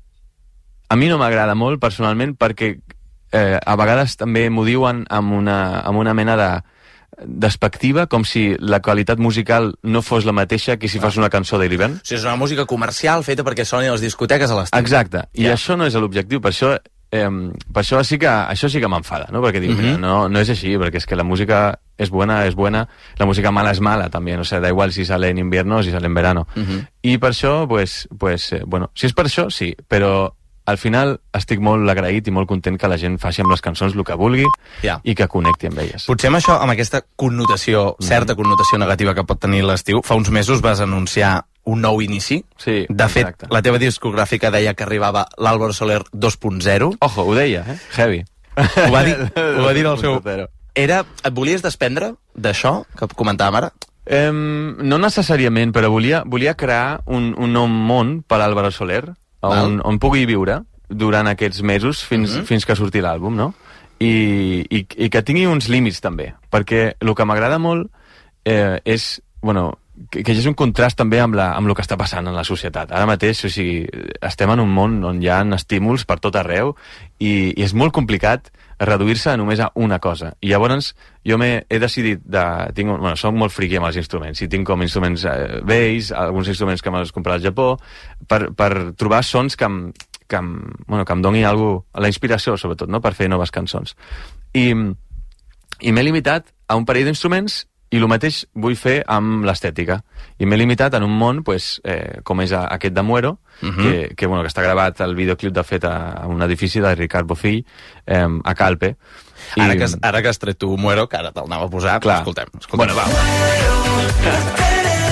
a mi no m'agrada molt personalment perquè eh, a vegades també m'ho diuen amb una, amb una mena de despectiva, com si la qualitat musical no fos la mateixa que si fos una cançó de l'hivern. O sigui, és una música comercial feta perquè soni a les discoteques a l'estiu. Exacte, i ja. Això no és l'objectiu, per això, eh, per això sí que, això sí que m'enfada, no? Perquè dic, uh-huh. no, no és així, perquè és que la música és buena, és buena, la música mala és mala també, no sé, da igual si sale en invierno o si sale en verano. Uh-huh. I per això, pues, pues eh, bueno, si és per això, sí, però al final estic molt agraït i molt content que la gent faci amb les cançons el que vulgui yeah. i que connecti amb elles. Potser amb això, amb aquesta connotació, certa connotació negativa que pot tenir l'estiu, fa uns mesos vas anunciar un nou inici. Sí, de fet, exacte. La teva discogràfica deia que arribava l'Álvaro Soler dos punt zero. Ojo, ho deia, eh? Heavy. Ho va dir, ho va dir el seu... Era, et volies desprendre d'això que comentàvem ara? Um, no necessàriament, però volia, volia crear un, un nou món per l'Álvaro Soler, on, on pugui viure durant aquests mesos fins, mm-hmm. fins que surti l'àlbum, no? I, i, i que tingui uns límits també, perquè el que m'agrada molt eh, és, bueno, que, que hi hagi un contrast també amb, la, amb el que està passant en la societat. Ara mateix, o sigui, estem en un món on hi ha estímuls per tot arreu i, i és molt complicat reduir-se només a una cosa. I llavors jo m'he he decidit de... Tinc, bueno, soc molt friqui amb els instruments, i tinc com instruments eh, bass, alguns instruments que m'he comprat al Japó, per, per trobar sons que em, que em, bueno, que em doni alguna cosa, la inspiració, sobretot, no?, per fer noves cançons. I, i m'he limitat a un parell d'instruments i el mateix vull fer amb l'estètica. I m'he limitat en un món, pues, eh, com és aquest de Muero, uh-huh. que, que, bueno, que està gravat el videoclip de fet a, a un edifici de Ricard Bofill, eh, a Calpe. Ara, I... que, ara que has tret tu Muero, que ara te'l anava a posar, clar. Escoltem, escoltem. Bueno, va.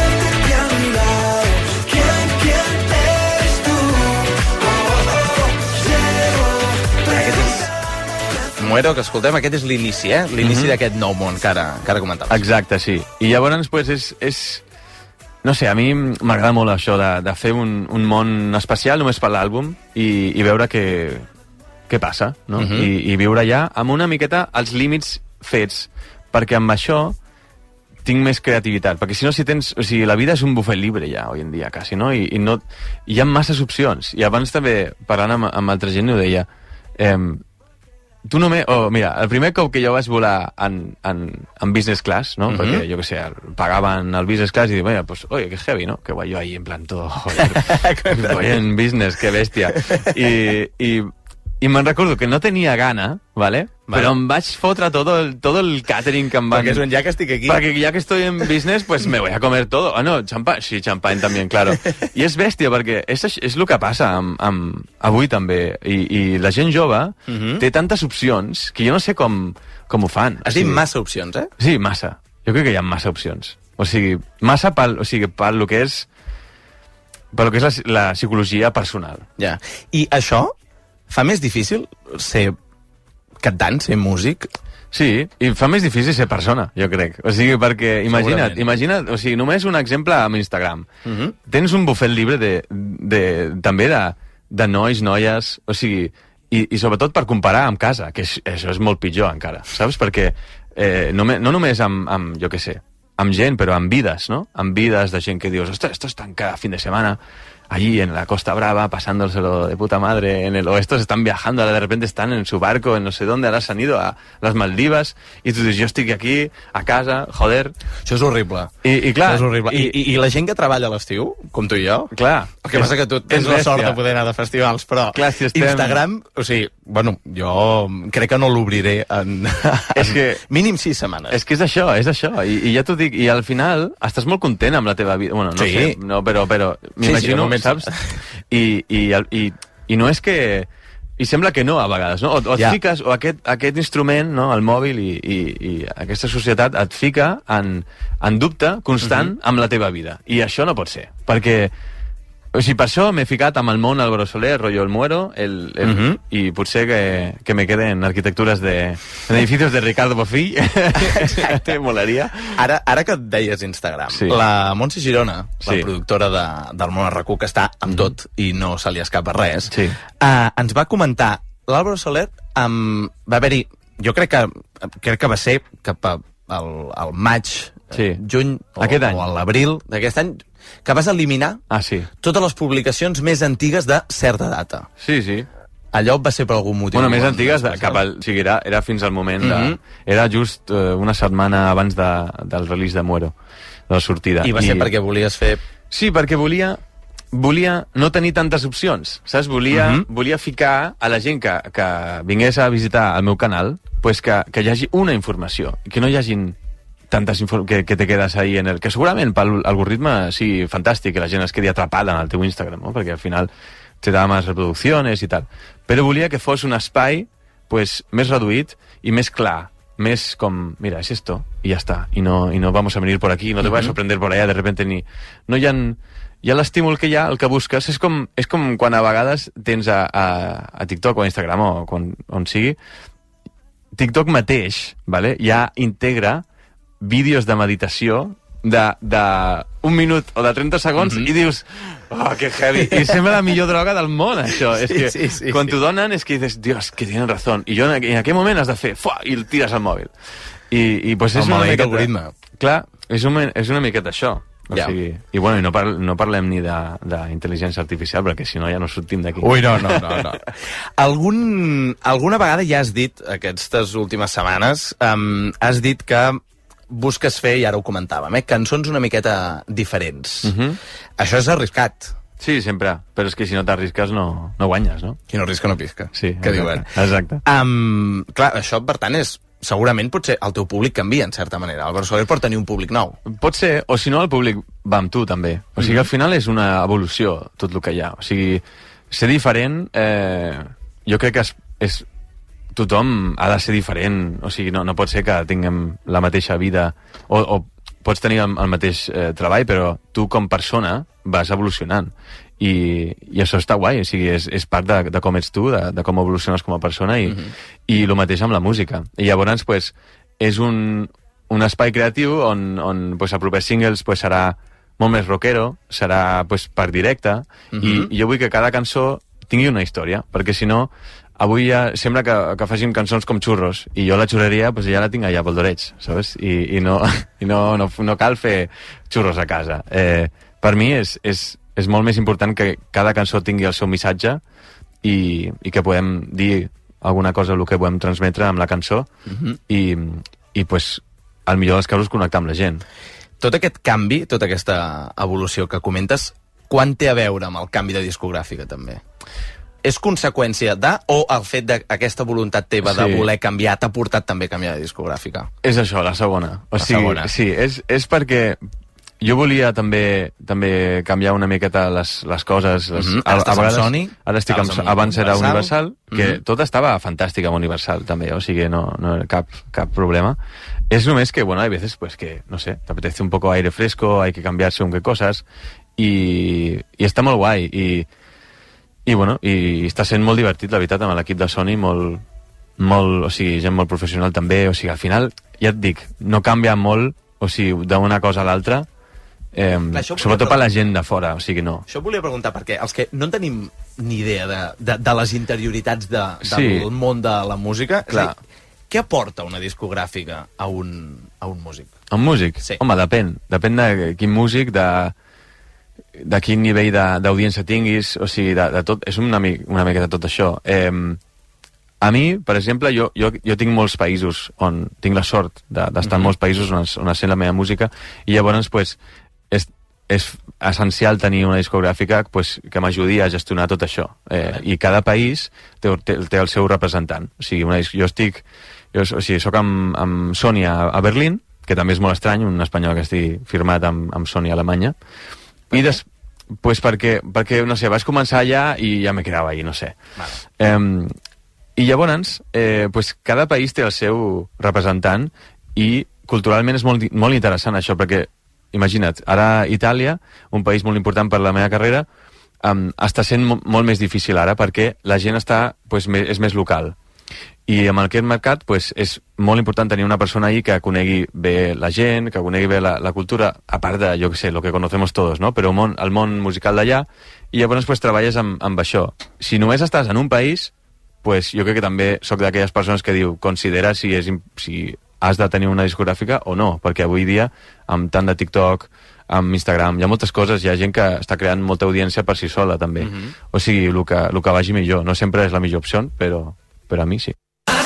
Muero, que escoltem, aquest és l'inici, eh? L'inici mm-hmm. d'aquest nou món que ara, que ara comentaves. Exacte, sí. I llavors, pues, és, és... No sé, a mi m'agrada molt això de, de fer un, un món especial només per l'àlbum i, i veure què, què passa, no? Mm-hmm. I, I viure ja amb una miqueta els límits fets, perquè amb això tinc més creativitat, perquè si no, si tens... O sigui, la vida és un bufet libre ja, avui en dia, quasi, no? I, i no, hi ha masses opcions. I abans també, parlant amb, amb altra gent, ho deia... Eh, tu només... Oh, mira, el primer cop que jo vaig volar en, en, en business class, ¿no? Uh-huh. Perquè, jo què sé, pagaven el business class i dic, mira, pues, oye, que heavy, ¿no? Que guay, yo ahí en plan todo, joder, voy en business, que bestia. I, i, i me'n recordo que no tenia gana, ¿vale? Vale. Però em vaig fotre todo el, todo el catering que em van... Perquè és un ja que estic aquí. Perquè ja que estoy en business, pues me voy a comer todo. Ah, no, champán, sí, champán también, claro. I és bèstia, perquè és, és el que passa amb, amb, avui també. I, I la gent jove uh-huh. té tantes opcions que jo no sé com, com ho fan. Has dit massa opcions, eh? Sí, massa. Jo crec que hi ha massa opcions. O sigui, massa pel, o sigui, pel que és, pel que és la, la psicologia personal. Ja. I això fa més difícil ser cantant, ser músic? Sí, i fa més difícil ser persona, jo crec. O sigui, perquè imagina't, imagina't, o sigui, només un exemple amb Instagram. Uh-huh. Tens un bufet libre de, de, també de, de nois, noies, o sigui, i, i sobretot per comparar amb casa, que és, això és molt pitjor encara, saps? Perquè eh, no, no només amb, amb, jo què sé, amb gent, però amb vides, no? Amb vides de gent que dius, ostres, esto están cada fin de semana allí en la Costa Brava, pasándoselo de puta madre, en el oeste están viajando, ahora de repente están en su barco, en no sé dónde, ahora se han ido a las Maldivas, i tu dius, jo estic aquí, a casa, joder. Això és horrible. I, i clar... Això és horrible. I, i, I la gent que treballa a l'estiu, com tu i jo... Clar. El que passa que tu tens la sort de poder anar de festivals, però clar, si estem... Instagram, o sigui, bueno, jo crec que no l'obriré en, és que... en mínim sis setmanes. És que és això, és això. I, i ja t'ho dic, i al final estàs molt content amb la teva vida. Bueno, no sí. sé, no, però, però m'imagino, sí, sí, saps? I, i, i, i no és que... I sembla que no, a vegades, no? O, o et ja. fiques, o aquest, aquest instrument, no?, el mòbil i, i, i aquesta societat et fica en, en dubte constant uh-huh. amb la teva vida. I això no pot ser, perquè O sigui, per això m'he ficat amb el món Álvaro Soler, rotllo el Muero, el, el, uh-huh. i potser que, que me queden arquitectures de, en edificios de Ricardo Bofill. Exacte. Molaria. Ara, ara que et deies Instagram, sí. la Montse Girona, la sí. productora de, del Món R Q, que està amb uh-huh. tot i no se li escapa res, sí. uh, ens va comentar l'Álvaro Soler, um, va haver-hi, jo crec que, crec que va ser cap al, al maig, sí. juny o, o a l'abril d'aquest any, que vas eliminar ah, sí. totes les publicacions més antigues de certa data. Sí, sí. Allò va ser per algun motiu. Bueno, més antigues, de, cap al, o sigui, era, era fins al moment de... Mm-hmm. Era just uh, una setmana abans de, del release de Muero, de la sortida. I va ser I... perquè volies fer... Sí, perquè volia, volia no tenir tantes opcions, saps? Volia, mm-hmm. volia ficar a la gent que, que vingués a visitar el meu canal, pues que, que hi hagi una informació, que no hi hagin tantes que, que te quedes ahí en el... Que segurament pel algoritme sí, fantàstic, que la gent es quedi atrapada en el teu Instagram, no? Perquè al final te da més reproduccions i tal. Però volia que fos un espai pues, més reduït i més clar, més com, mira, es esto, y ya está, y no, y no vamos a venir por aquí, no te uh-huh. vas a sorprender por allá, de repente ni... No hi ha... Hi ha l'estímul que hi ha, el que busques, és com, és com quan a vegades tens a, a, a TikTok o a Instagram o quan, on sigui, TikTok mateix, vale? Ja integra vídeos de meditació de, de un minut o de trenta segons mm-hmm. i dius, oh, que heavy, i sembla la millor droga del món, això. Sí, és que sí, sí, quan sí. t'ho donen és que dius, Dios, que tenen razón. I jo en, en aquell moment has de fer, fuà, i el tires al mòbil. I, i pues és una miqueta... Algoritme. Clar, és, un, és una miqueta això. O yeah. sigui, i bueno, i no, parl, no parlem ni d'intel·ligència artificial, perquè si no ja no sortim d'aquí. Ui, no, no, no. no. Algun, alguna vegada ja has dit, aquestes últimes setmanes, um, has dit que busques fer, i ara ho comentàvem, eh, cançons una miqueta diferents. Uh-huh. Això és arriscat. Sí, sempre, però és que si no t'arrisques no, no guanyes, no? Qui no arrisca no pisca, sí, que diuen. Exacte. Um, clar, això, per tant, és segurament potser el teu públic canvia, en certa manera. Álvaro Soler pot tenir un públic nou. Pot ser, o si no, el públic va amb tu, també. O sigui, mm-hmm. al final és una evolució, tot el que hi ha. O sigui, ser diferent, eh, jo crec que és, és tothom ha de ser diferent, o sigui, no, no pot ser que tinguem la mateixa vida, o, o pots tenir el, el mateix eh, treball, però tu com persona vas evolucionant, i, i això està guai, o sigui, és, és part de, de com ets tu, de, de com evoluciones com a persona, i, mm-hmm. i el mateix amb la música. I llavors, pues, és un, un espai creatiu on, on pues, el proper singles pues, serà molt més rockero, serà pues, per directe, mm-hmm. i, i jo vull que cada cançó tingui una història, perquè si no avui ja sembla que, que facin cançons com xurros, i jo la xurreria pues, ja la tinc allà pel d'oreig, saps? I, i, no, i no, no, no cal fer xurros a casa. Eh, per mi és, és, és molt més important que cada cançó tingui el seu missatge i, i que podem dir alguna cosa el que podem transmetre amb la cançó mm-hmm. i, i pues, al millor dels casos connectar amb la gent. Tot aquest canvi, tota aquesta evolució que comentes, quan té a veure amb el canvi de discogràfica, també? És conseqüència de, o el fet d'aquesta voluntat teva sí. de voler canviar t'ha portat també a canviar de discogràfica? És això, la segona. O la sigui, segona. Sí, és, és perquè jo volia també també canviar una miqueta les, les coses. Les, mm-hmm. Ara a, estàs a vegades, amb Sony? Ara estic amb, amb abans era Universal, que mm-hmm. tot estava fantàstic amb Universal també, o sigui, no, no era cap, cap problema. Es només que, bueno, hay veces pues que, no sé, te apetece un poco aire fresco, hay que cambiar según qué cosas, i, i està molt guai, i I, bueno, i està sent molt divertit, la veritat, amb l'equip de Sony, molt, molt, o sigui, gent molt professional també, o sigui, al final, ja et dic, no canvia molt, o sigui, d'una cosa a l'altra, eh, Clar, sobretot per la gent de fora, o sigui, no. Això volia preguntar, perquè els que no en tenim ni idea de, de, de les interioritats de, sí. del món de la música, Clar. És dir, què aporta una discogràfica a un, a un músic? A un músic? Sí. Home, depèn. Depèn de quin músic, de... de quin nivell d'audiència tinguis, o sigui, de, de tot, és una, una mica de tot això. Eh, a mi, per exemple, jo, jo, jo tinc molts països on tinc la sort d'estar de, mm-hmm. en molts països on, on sent la meva música, i llavors pues, és, és essencial tenir una discogràfica pues, que m'ajudi a gestionar tot això. Eh, I cada país té, té, té el seu representant. O sigui, una, jo estic... Jo, o sigui, soc amb, amb Sony a, a Berlín, que també és molt estrany, un espanyol que estigui firmat amb, amb Sony a Alemanya, i des, pues perquè, perquè, no sé, vaig començar allà i ja me quedava ahí, no sé. Vale. Eh, I llavors, eh, pues cada país té el seu representant i culturalment és molt, molt interessant això, perquè, imagina't, ara Itàlia, un país molt important per la meva carrera, um, està sent mo molt més difícil ara perquè la gent està, pues, me és més local. I amb aquest mercat pues, és molt important tenir una persona ahí que conegui bé la gent, que conegui bé la, la cultura, a part de, jo què sé, lo que conocemos todos, no? Però el món, el món musical d'allà, i llavors pues, treballes amb, amb això. Si només estàs en un país, pues, jo crec que també sóc d'aquelles persones que diu, considera si, és, si has de tenir una discogràfica o no, perquè avui dia, amb tant de TikTok, amb Instagram, hi ha moltes coses, hi ha gent que està creant molta audiència per si sola, també. Mm-hmm. O sigui, el que, el que vagi millor. No sempre és la millor opció, però, però a mi sí.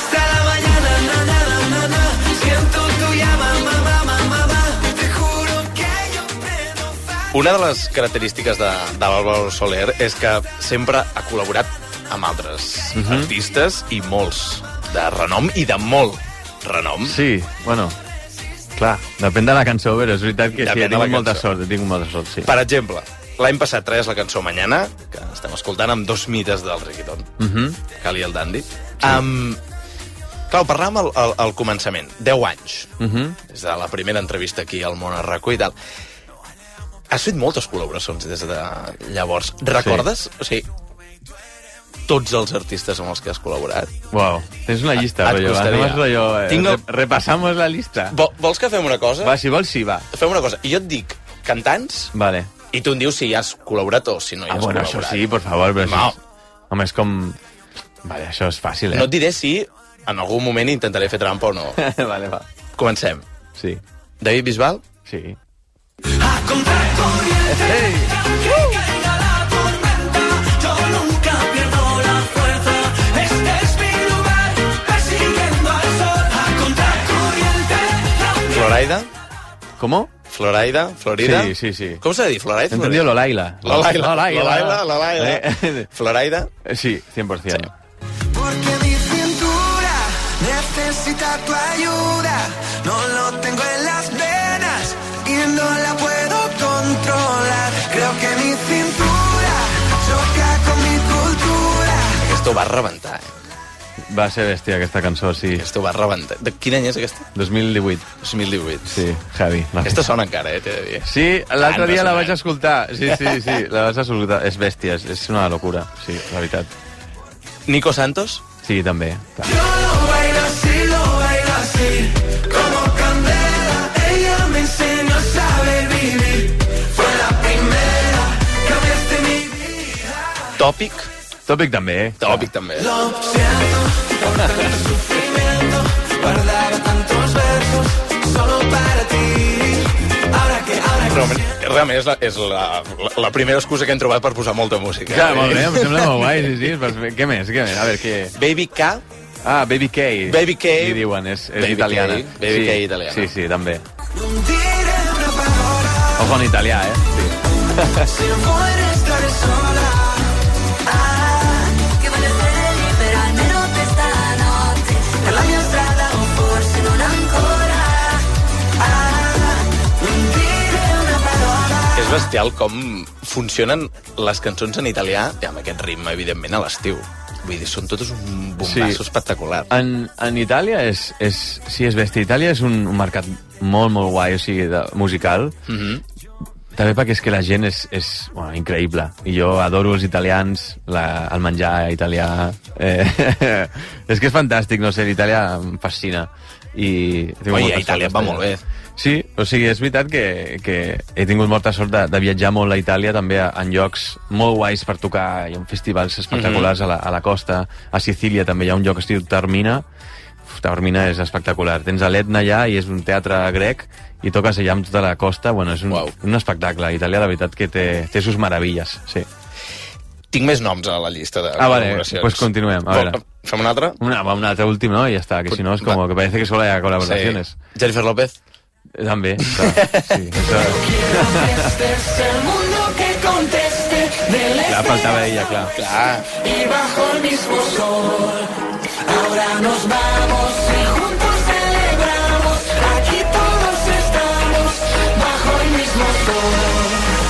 Una de les característiques de, de l'Álvaro Soler és que sempre ha col·laborat amb altres uh-huh. artistes i molts de renom i de molt renom. Sí, bueno, clar, depèn de la cançó, però és veritat que depèn sí, he tingut molta sort, he tingut molta sort, sí. Per exemple, l'any passat traies la cançó Mañana, que estem escoltant amb dos mites del reggaeton, uh-huh. Cali i el Dandy. Sí. Um, clar, parlàvem al, al, al començament, deu anys, uh-huh. des de la primera entrevista aquí al Món Arracó i tal. Has fet moltes col·laboracions des de llavors. Recordes? Sí. O sigui, tots els artistes amb els que has col·laborat. Uau, tens una llista, et, rotllo. Hacemos rollo, eh, Tinc... Repasamos la lista. Vol, vols que fem una cosa? Va, si vols, sí, va. Fem una cosa. I jo et dic cantants, vale. I tu em dius si hi has col·laborat o si no hi has ah, bueno, col·laborat. Això sí, por favor. Però no. És... Home, és com... Vale, això és fàcil, eh? No et diré si en algun moment intentaré fer trampa o no. Vale, va. Comencem. Sí. David Bisbal? Sí. A contracorriente, hey. Que caiga la tormenta, yo nunca pierdo la fuerza. Este es mi lugar, persiguiendo al sol. A contracorriente. Floraida? ¿Cómo? Floraida, Florida. Sí, sí, sí. ¿Cómo se dice? Floraida. Entendió Lolaila. Lolaila. Lolaila, Lolaila. Floraida. Sí, cien por ciento. Sí. Porque mi cintura necesita tu ayuda. No lo tengo en las venas y no la puedo controlar. Creo que mi cintura choca con mi cultura. Esto va a rebentar, eh? Va ser bèstia, aquesta cançó, sí. Esto va a rebentar. De quin any és aquesta? dos mil divuit. dos mil divuit. Sí, heavy. Aquesta sona encara, eh, t'he de dir. Sí, l'altre ah, dia la vaig escoltar. Sí, sí, sí, la vaig escoltar. És bèstia, és, és una locura, sí, la veritat. Nico Santos? Sí, també. Clar. Yo lo bailo así, lo bailo así, como candela. Ella me enseñó a saber vivir. Fue la primera, cambiaste mi vida. Tòpic? Tòpic també, eh? Tòpic també. Lo siento por tanto sufrimiento, guardaba tantos versos solo para ti. Ahora que, ahora que... Però realment és, la, és la, la, la primera excusa que hem trobat per posar molta música. Clar, molt bé, em sembla molt guai, sí, sí. Què més, què més? A veure, què... Baby K? Ah, Baby K. Baby K. Li diuen, és, és Baby italiana. K. Baby sí, K italiana. Sí, sí, també. Ojo en italià, eh? Sí. Si vuoi restare sola. És bestial com funcionen les cançons en italià i amb aquest ritme, evidentment, a l'estiu. Vull dir, són totes un bombasso sí. espectacular. En, en Itàlia és, és... Sí, és bèstia. Itàlia és un, un mercat molt, molt guai, o sigui, de, musical. Mm-hmm. També perquè és que la gent és, és bueno, increïble. I jo adoro els italians, la, el menjar italià. Eh, és que és fantàstic, no sé, l'Itàlia em fascina. I Oi, a Itàlia va molt bé. Sí, o sigui, és veritat que, que he tingut molta sort de, de viatjar molt a Itàlia, també a, en llocs molt guais per tocar. Hi ha festivals espectaculars mm-hmm. a, la, a la costa. A Sicília també hi ha un lloc que es diu Taormina. Uf, Taormina és espectacular. Tens a l'Etna allà i és un teatre grec i toques allà amb tota la costa. Bueno, és un, wow. un espectacle. Itàlia, la veritat, que té, té sus meravelles, sí. Tinc més noms a la llista de ah, col·laboracions. Ah, vale, pues continuem. A veure. ¿Fem una altra? Una, una altra última, ¿no? Y ya está, que si no es como que parece que solo hay colaboraciones. Sí. Jennifer López. També, clar, sí. Clar, faltava ella, clar. Clar. Y bajo el mismo sol, ahora nos vamos y juntos celebramos, aquí todos estamos, bajo el mismo sol.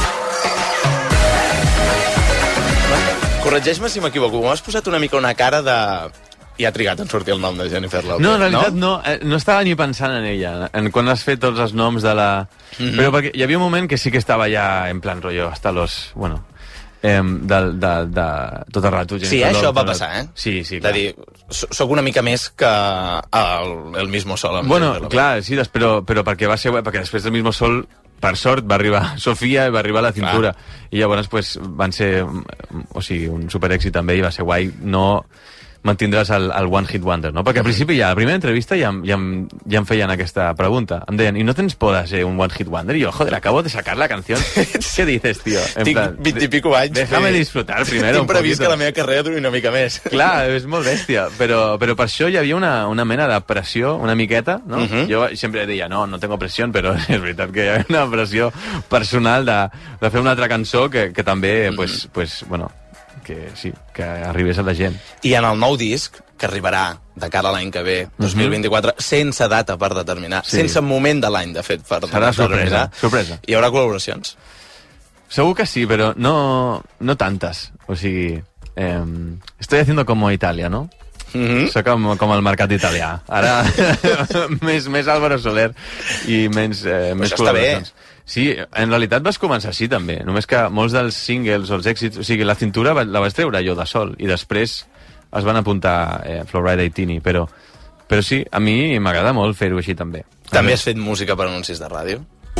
Corregeix-me si m'equivoco, m'has posat una mica una cara de... I ha trigat en sortir el nom de Jennifer López. No, en realitat no, no, no estava ni pensant en ella, en quan has fet tots els noms de la... Mm-hmm. Però perquè hi havia un moment que sí que estava ja en plan rollo, hasta los... Bueno, eh, de, de, de tot el rato. Sí, eh, això va passar, eh? Sí, sí, clar. De dir, soc una mica més que el, el mismo sol. Bueno, clar, sí, però, però perquè va ser... Perquè després del mismo sol, per sort, va arribar Sofia i va arribar la cintura. Clar. I llavors pues, van ser... O sigui, un superèxit també, i va ser guai no mantindre's el, el One Hit Wonder, no? Perquè al principi ja, a la primera entrevista ja, ja, ja em feien aquesta pregunta. Em deien, ¿y no tens por de ser un One Hit Wonder? Y yo, joder, acabo de sacar la canción. ¿Qué dices, tío? En Tinc plan, vint i pico anys. Déjame disfrutar primero Tinc un previst poquito. que la meva carrera duri una mica més. Clar, és molt bèstia, però, però per això hi havia una, una mena de pressió, una miqueta, no? Uh -huh. Jo sempre deia, no, no tengo presión, però és veritat que hi havia una pressió personal de, de fer una altra cançó que, que també, uh -huh. pues, pues, bueno, que sí, que arribés a la gent. I en el nou disc, que arribarà de cara a l'any que ve, dos mil vint-i-quatre, uh -huh. sense data per determinar, sí. sense moment de l'any, de fet, per Serà sorpresa, sorpresa. Hi haurà col·laboracions? Segur que sí, però no, no tantes. O sigui, eh, estoy haciendo como Italia, ¿no? Mm-hmm. Soc com, com el mercat italià. Ara, més, més Álvaro Soler i menys, eh, més col·laboracions. Sí, en realitat vas començar així també, només que molts dels singles o els èxits, o sigui, la cintura la vaig treure jo de sol i després es van apuntar eh, Florida i Tini, però, però sí, a mi m'agrada molt fer-ho així també. També has fet música per anuncis de ràdio?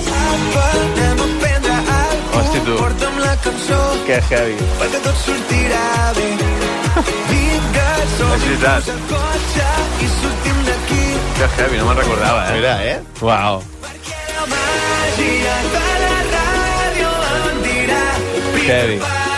Hosti, tu. Que heavy. Perquè tot sortirà bé. És veritat. I sortim d'aquí. Que heavy, no me'n recordava, eh? Mira, eh? Uau. Heavy.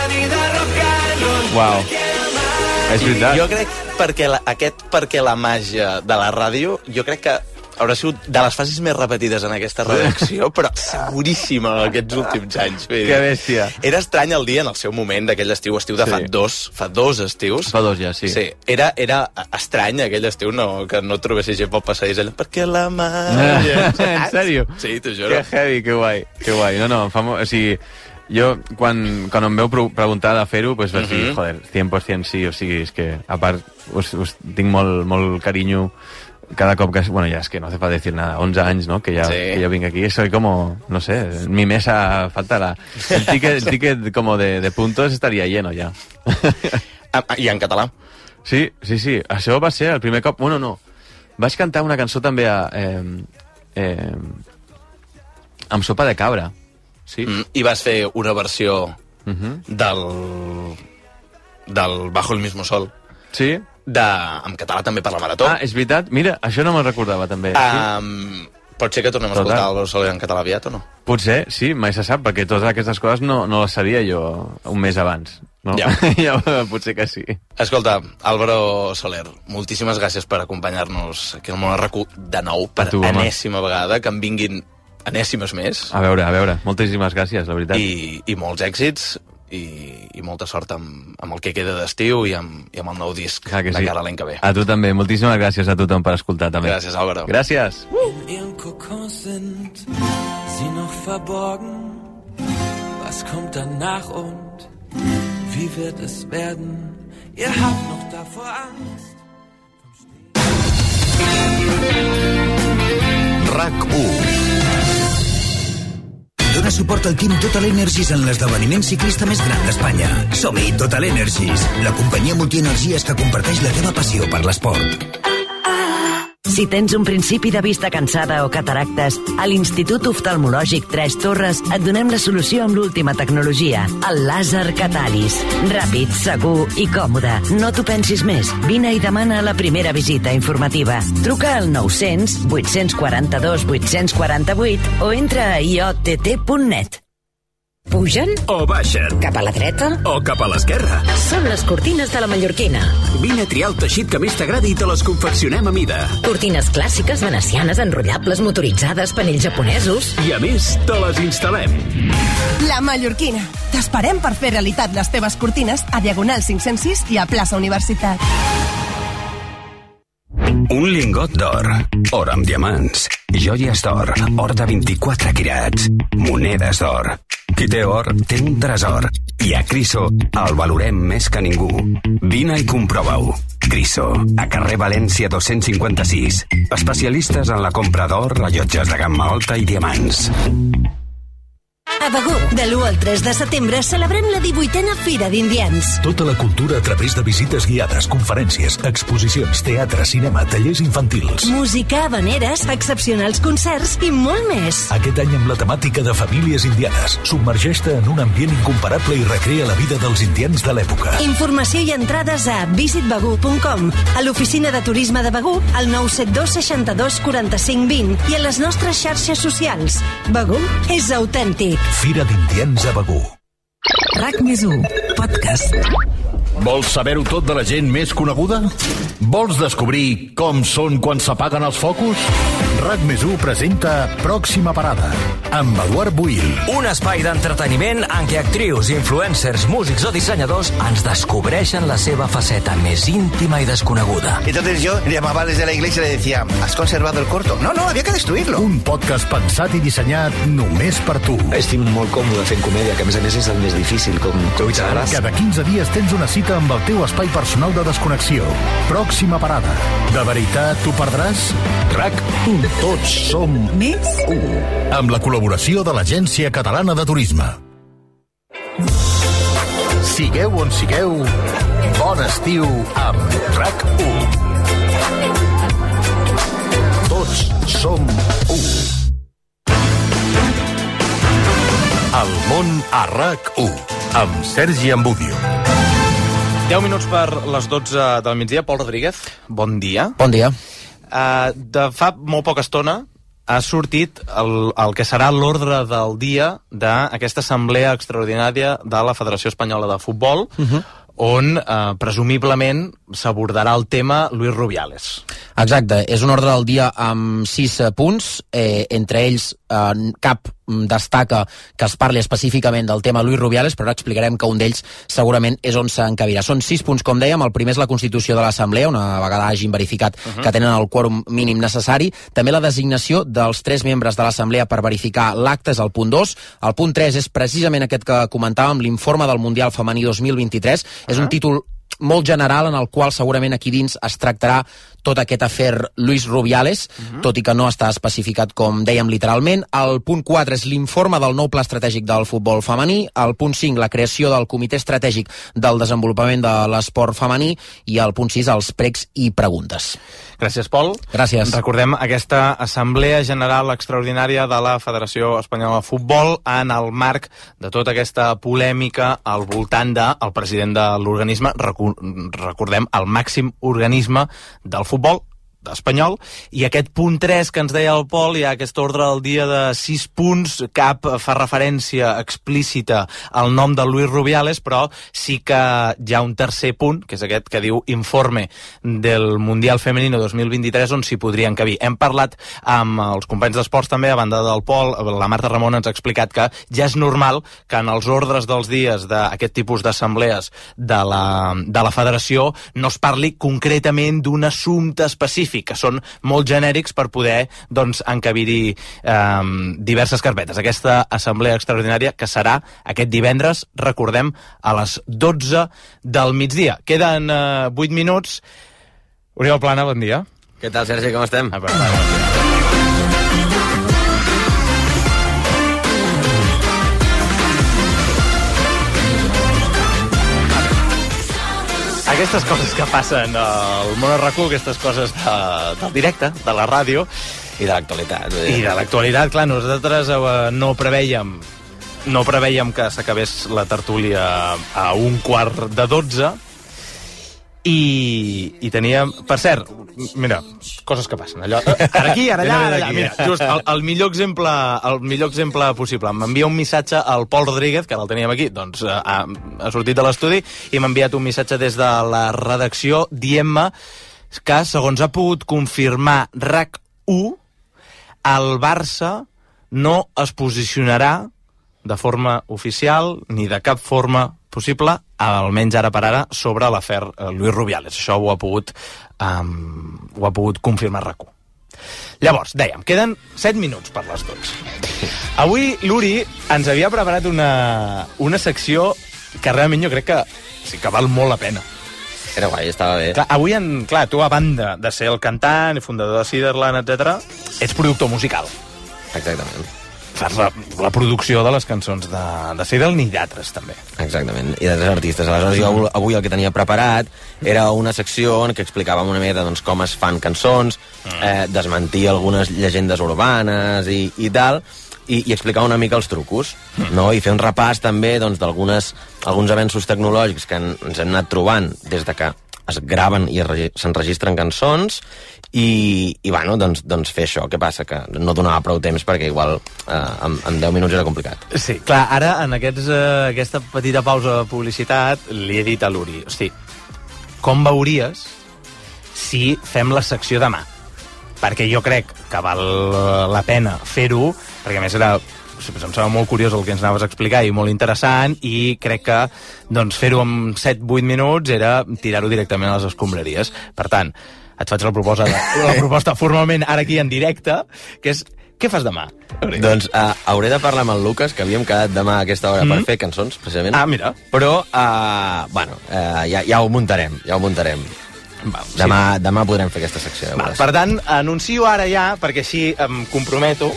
Uau. És veritat. Jo crec perquè la, aquest perquè la màgia de la ràdio, jo crec que haurà sigut de les fases més repetides en aquesta redacció, però seguríssima en aquests últims anys. Que bèstia. Era estrany el dia en el seu moment d'aquell estiu, estiu de sí. fa dos, fa dos estius. Fa dos ja, sí. Sí, era, era estrany aquell estiu no, que no trobessis gent pel passadís allà, perquè la màgia... En sèrio? Sí, t'ho juro. Que heavy, que guai, que guai. No, no, fa molt... O sigui, jo, quan, quan em veu preguntar de fer-ho, pues vaig dir, joder, cent per cent sí, o sigui, és que, a part, us, us tinc molt, molt carinyo cada cop que... Bueno, ya es que no hace falta decir nada, once años, ¿no? Que ya, sí. que ya vengo aquí. Soy como, no sé, mi mesa falta la... El ticket, el ticket como de, de puntos estaría lleno ya. I en català? Sí, sí, sí. Això va ser el primer cop... Bueno, no. Vaig cantar una cançó també a... Eh, eh, amb sopa de cabra. Sí. Mm, I vas fer una versió uh -huh. del... del Bajo el mismo sol. Sí. De, en català també per la Marató. Ah, és veritat? Mira, això no me'n recordava també. Um, sí? Pot ser que tornem a escoltar Total. Álvaro Soler en català aviat o no? Potser, sí, mai se sap, perquè totes aquestes coses no, no les sabia jo un mes abans. No? Ja. ja, potser que sí. Escolta, Álvaro Soler, moltíssimes gràcies per acompanyar-nos aquí al Món R Q de nou, per tu, enèsima vegada, que en vinguin enèsimes més. A veure, a veure, moltíssimes gràcies, la veritat. I, i molts èxits, i, i molta sort amb, amb el que queda d'estiu i, amb, i amb el nou disc de sí. cara a l'any que ve. A tu també, moltíssimes gràcies a tothom per escoltar també. Gràcies, Álvaro. Gràcies. In ihren Kokon sind sie noch verborgen. Was kommt danach und wie wird es werden? Ihr habt noch davor Angst. RAC u. Dóna suport al Team Total Energies en l'esdeveniment ciclista més gran d'Espanya. Som-hi, Total Energies, la companyia multienergies que comparteix la teva passió per l'esport. Si tens un principi de vista cansada o cataractes, a l'Institut Oftalmològic Tres Torres et donem la solució amb l'última tecnologia, el làser Catalis. Ràpid, segur i còmode. No t'ho pensis més. Vine i demana la primera visita informativa. Truca al nou-cents, vuit-cents quaranta-dos, vuit-cents quaranta-vuit o entra a i o te te punt net. Pugen o baixen, cap a la dreta o cap a l'esquerra. Són les cortines de la Mallorquina. Vine a triar el teixit que més t'agradi i te les confeccionem a mida. Cortines clàssiques, venecianes, enrotllables, motoritzades, panells japonesos... I a més, te les instal·lem. La Mallorquina. T'esperem per fer realitat les teves cortines a Diagonal cinc-cents sis i a plaça Universitat. Un lingot d'or, or amb diamants, joies d'or, or de vint-i-quatre quirats, monedes d'or. Qui té or, té un tresor. I a Criso el valorem més que ningú. Vine i comprova-ho. Criso, a carrer València dos-cents cinquanta-sis. Especialistes en la compra d'or, rellotges de gamma alta i diamants. A Begur, de l'u al tres de setembre, celebrem la divuitena Fira d'Indians. Tota la cultura a través de visites guiades, conferències, exposicions, teatre, cinema, tallers infantils. Música, habaneres, excepcionals concerts i molt més. Aquest any amb la temàtica de famílies indianes. Submergeix-te en un ambient incomparable i recrea la vida dels indians de l'època. Informació i entrades a visit begur punt com, a l'oficina de turisme de Begur, al nou set dos seixanta-dos quaranta-cinc vint i a les nostres xarxes socials. Begur és autèntic. Fira d'Indians a Begur. RAC més u, podcast. Vols saber-ho tot de la gent més coneguda? Vols descobrir com són quan s'apaguen els focus? RAC més u presenta Pròxima Parada, amb Eduard Buil. Un espai d'entreteniment en què actrius, influencers, músics o dissenyadors ens descobreixen la seva faceta més íntima i desconeguda. Entonces yo llamaba desde la iglesia y le decía, ¿has conservado el corto? No, no, había que destruirlo. Un podcast pensat i dissenyat només per tu. Estic molt còmode fent comèdia, que a més a més és el més difícil, com tu hi sabràs. Cada quinze dies tens una cita amb el teu espai personal de desconnexió. Pròxima Parada. De veritat t'ho perdràs? RAC u. Tots som més u. Amb la col·laboració de l'Agència Catalana de Turisme. Sigueu on sigueu, bon estiu amb RAC u. Tots som u. El món a RAC u, amb Sergi Ambudio. deu minuts per les dotze del migdia. Pol Rodríguez, bon dia. Bon dia. Uh, de fa molt poca estona ha sortit el, el que serà l'ordre del dia d'aquesta assemblea extraordinària de la Federació Espanyola de Futbol, uh-huh. on eh, presumiblement s'abordarà el tema Luis Rubiales. Exacte, és un ordre del dia amb sis punts, eh, entre ells eh, cap destaca que es parli específicament del tema Luis Rubiales, però ara explicarem que un d'ells segurament és on s'encabirà. Són sis punts, com dèiem. El primer és la constitució de l'Assemblea, una vegada hagin verificat uh-huh. que tenen el quòrum mínim necessari. També la designació dels tres membres de l'Assemblea per verificar l'acte és el punt dos. El punt tres és precisament aquest que comentàvem, l'informe del Mundial Femení dos mil vint-i-tres. Uh-huh. És un títol molt general en el qual segurament aquí dins es tractarà tot aquest afer Luis Rubiales, uh-huh. tot i que no està especificat, com dèiem, literalment. El punt quatre és l'informe del nou pla estratègic del futbol femení. El punt cinc, la creació del comitè estratègic del desenvolupament de l'esport femení. I el punt sis, els pregs i preguntes. Gràcies, Pol. Gràcies. Recordem aquesta Assemblea General Extraordinària de la Federació Espanyola de Futbol en el marc de tota aquesta polèmica al voltant del president de l'organisme, recordem, el màxim organisme del futbol espanyol, i aquest punt tres que ens deia el Pol, hi ha aquest ordre del dia de sis punts, cap fa referència explícita al nom de Luis Rubiales, però sí que hi ha un tercer punt, que és aquest que diu informe del Mundial Femenino dos mil vint-i-tres, on s'hi podrien cabir. Hem parlat amb els companys d'esports també, a banda del Pol, la Marta Ramon ens ha explicat que ja és normal que en els ordres dels dies d'aquest tipus d'assemblees de la, de la federació no es parli concretament d'un assumpte específic, que són molt genèrics per poder, doncs, encabir-hi eh, diverses carpetes. Aquesta assemblea extraordinària que serà aquest divendres, recordem, a les dotze del migdia. Queden eh, vuit minuts. Oriol Plana, bon dia. Què tal, Sergi, com estem? Ah, bon dia. Aquestes coses que passen al món a RAC u, aquestes coses de, del directe, de la ràdio, i de l'actualitat. I de l'actualitat, clar, nosaltres eh, no preveiem no preveiem que s'acabés la tertúlia a un quart de dotze, i, i teníem... Per cert, mira, coses que passen. Allò, ara aquí, ara allà, ara allà. Mira, just el, el, millor exemple, el millor exemple possible. M'envia un missatge al Pol Rodríguez, que ara el teníem aquí, doncs ha, ha sortit de l'estudi, i m'ha enviat un missatge des de la redacció dient-me que, segons ha pogut confirmar RAC u, el Barça no es posicionarà de forma oficial ni de cap forma possible, almenys ara per ara, sobre l'afer Luis Rubiales. Això ho ha pogut um, ho ha pogut confirmar RAC u. Llavors, dèiem, queden set minuts per les dotze. Avui l'Uri ens havia preparat una, una secció que realment jo crec que sí que val molt la pena. Era guai, estava bé. Clar, avui, en, clar, tu, a banda de ser el cantant i fundador de Ciderland, etcètera, ets productor musical. Exactament. fas la, la producció de les cançons de, de Seidel ni d'altres, també. Exactament, i d'altres artistes. Aleshores, jo avui el que tenia preparat era una secció en què explicàvem una mica doncs, com es fan cançons, eh, desmentir algunes llegendes urbanes i, i tal, i, i explicar una mica els trucos, no? I fer un repàs també doncs, d'algunes alguns avenços tecnològics que en, ens hem anat trobant des de que es graven i s'enregistren cançons i, i bueno, doncs, doncs fer això. Què passa? Que no donava prou temps perquè igual eh, en, en deu minuts era complicat. Sí, clar, ara en aquests, eh, aquesta petita pausa de publicitat li he dit a l'Uri, hosti, com veuries si fem la secció demà? Perquè jo crec que val la pena fer-ho, perquè a més era, em sembla molt curiós el que ens anaves a explicar i molt interessant, i crec que doncs, fer-ho en set vuit minuts era tirar-ho directament a les escombraries. Per tant, et faig la proposta, la proposta formalment ara aquí en directe, que és, què fas demà? Doncs uh, hauré de parlar amb el Lucas, que havíem quedat demà a aquesta hora mm. per fer cançons, precisament. Ah, mira. Però, uh, bueno, uh, ja, ja ho muntarem, ja ho muntarem. Va, demà, sí. demà podrem fer aquesta secció. Va, per tant, anuncio ara ja, perquè així em comprometo,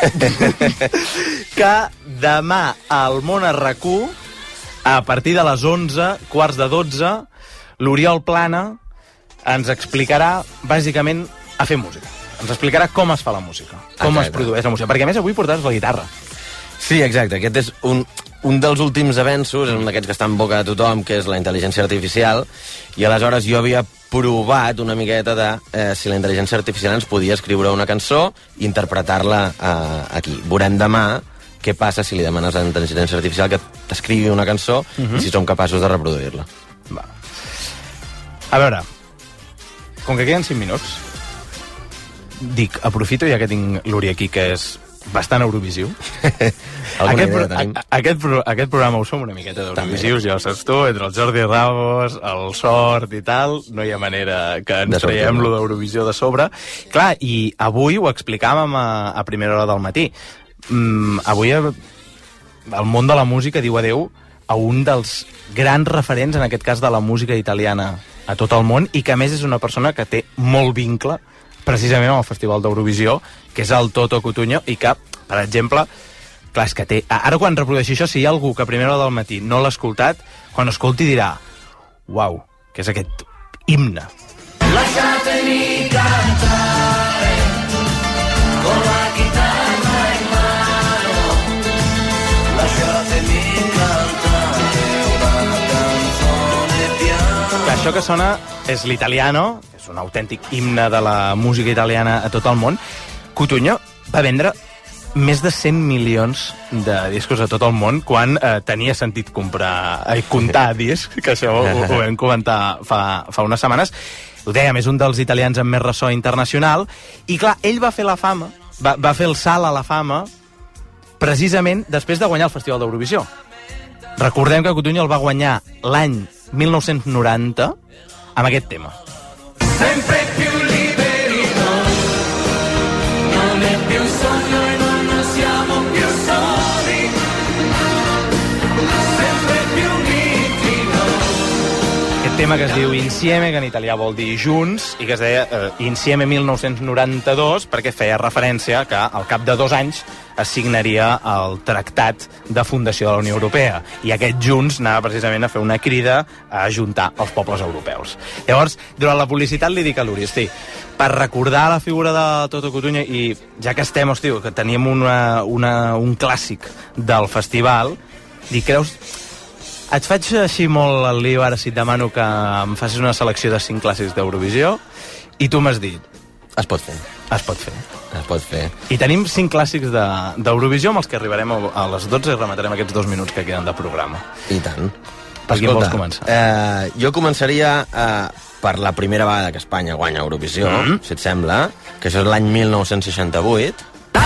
que demà al Món R Q, a partir de les onze, quarts de dotze, l'Oriol Plana ens explicarà, bàsicament, a fer música. Ens explicarà com es fa la música, com exacte. Es produeix la música. Perquè, a més, avui portaves la guitarra. Sí, exacte. Aquest és un, un dels últims avenços, és un d'aquests que està en boca de tothom, que és la intel·ligència artificial, i aleshores jo havia provat una miqueta de eh, si la intel·ligència artificial ens podia escriure una cançó i interpretar-la eh, aquí. Veurem demà què passa si li demanes a la intel·ligència artificial que t'escrigui una cançó uh -huh. i si som capaços de reproduir-la. Va. A veure, com que queden cinc minuts, dic, aprofito ja que tinc l'Uri aquí, que és bastant eurovisiu. aquest, pro a, aquest, pro aquest programa ho som una miqueta d'eurovisius, ja ho saps tu, entre el Jordi Ramos, el Sort i tal, no hi ha manera que ens traiem lo d'Eurovisió de sobre. Clar, i avui ho explicàvem a, a primera hora del matí. Mm, avui el món de la música diu adeu a un dels grans referents, en aquest cas de la música italiana a tot el món, i que a més és una persona que té molt vincle precisament al Festival d'Eurovisió, que és el Toto Cutugno, i que, per exemple, clar, és que té... Ara quan reprodueixi això, si hi ha algú que a primera hora del matí no l'ha escoltat, quan escolti dirà uau, que és aquest himne. Lasciatemi cantare con la chitarra in mano, lasciatemi cantare una canzone piano. Clar, això que sona és l'italiano, és un autèntic himne de la música italiana a tot el món. Cutugno va vendre més de cent milions de discos a tot el món quan eh, tenia sentit comprar, eh, comptar discs, que això ho, ho vam comentar fa, fa unes setmanes. Ho dèiem, és un dels italians amb més ressò internacional, i clar, ell va fer la fama, va, va fer el salt a la fama precisament després de guanyar el Festival d'Eurovisió. Recordem que Cutugno el va guanyar l'any mil nou-cents noranta amb aquest tema. Sempre più liberi noi, non è più sogno e non siamo più soli, sempre più uniti noi. Aquest tema que es diu Insieme, que en italià vol dir junts, i que es deia eh, Insieme mil nou-cents noranta-dos, perquè feia referència que al cap de dos anys es signaria el Tractat de Fundació de la Unió Europea, i aquest Junts anava precisament a fer una crida a ajuntar els pobles europeus. Llavors, durant la publicitat li dic a l'Uri, hosti, per recordar la figura de Toto Cutugno, i ja que estem, hosti, que teníem una, una, un clàssic del festival, dic, creus... Et faig així molt el lío ara si et demano que em facis una selecció de cinc clàssics d'Eurovisió, i tu m'has dit... Es pot fer. Es pot fer. Es pot fer. I tenim cinc clàssics d'Eurovisió amb els que arribarem a les dotze i rematarem aquests dos minuts que queden de programa. I tant. Per qui vols començar? Eh, jo començaria eh, per la primera vegada que Espanya guanya Eurovisió, mm-hmm. si et sembla, que això és l'any mil nou-cents seixanta-vuit.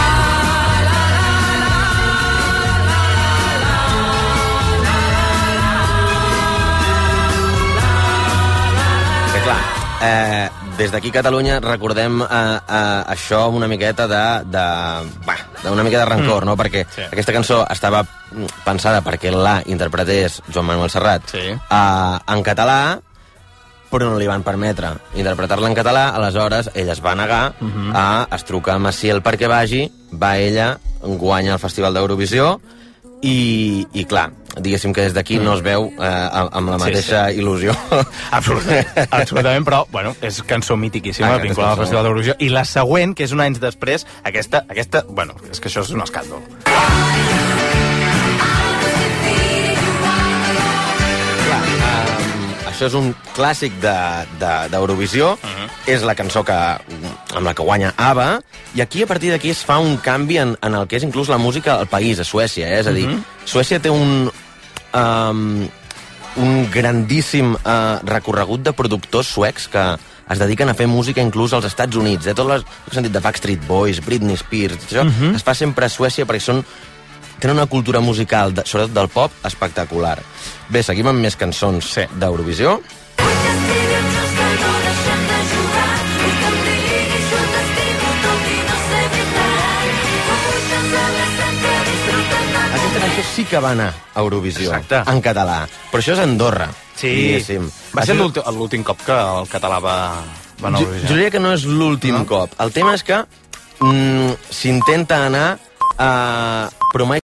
Que clar, eh, des d'aquí a Catalunya recordem eh, eh, això una miqueta de, de, bah, una mica de rancor, mm. no? Perquè sí. Aquesta cançó estava pensada perquè la interpretés Joan Manuel Serrat sí. eh, en català, però no li van permetre interpretar-la en català, aleshores ella es va negar uh -huh. a estrucar a Maciel perquè vagi, va ella, guanya el Festival d'Eurovisió, i, i clar, diguéssim que des d'aquí mm. no es veu eh, amb la mateixa sí, sí. il·lusió. Absolutament, absolutament, però bueno, és cançó mitiquíssima, ah, vinculada al Festival d'Eurovisió. I la següent, que és un anys després, aquesta, aquesta, bueno, és que això és un escàndol. Clar, um, això és un clàssic d'Eurovisió, de, de, uh-huh. és la cançó que, amb la que guanya ABBA, i aquí, a partir d'aquí, es fa un canvi en, en el que és inclús la música al país, a Suècia, eh? És a dir, uh-huh. Suècia té un, um, un grandíssim uh, recorregut de productors suecs que es dediquen a fer música inclús als Estats Units, eh? Tot el sentit de Backstreet Boys, Britney Spears, això uh-huh. es fa sempre a Suècia perquè són, tenen una cultura musical, de, sobretot del pop, espectacular. Bé, seguim amb més cançons sí. d'Eurovisió. Sí que va anar a Eurovisió, exacte. En català. Però això és Andorra, sí. diguéssim. Va ser l'últim cop que el català va, va anar a Eurovisió. Jo diria que no és l'últim no? cop. El tema és que mm, s'intenta anar a... Però mai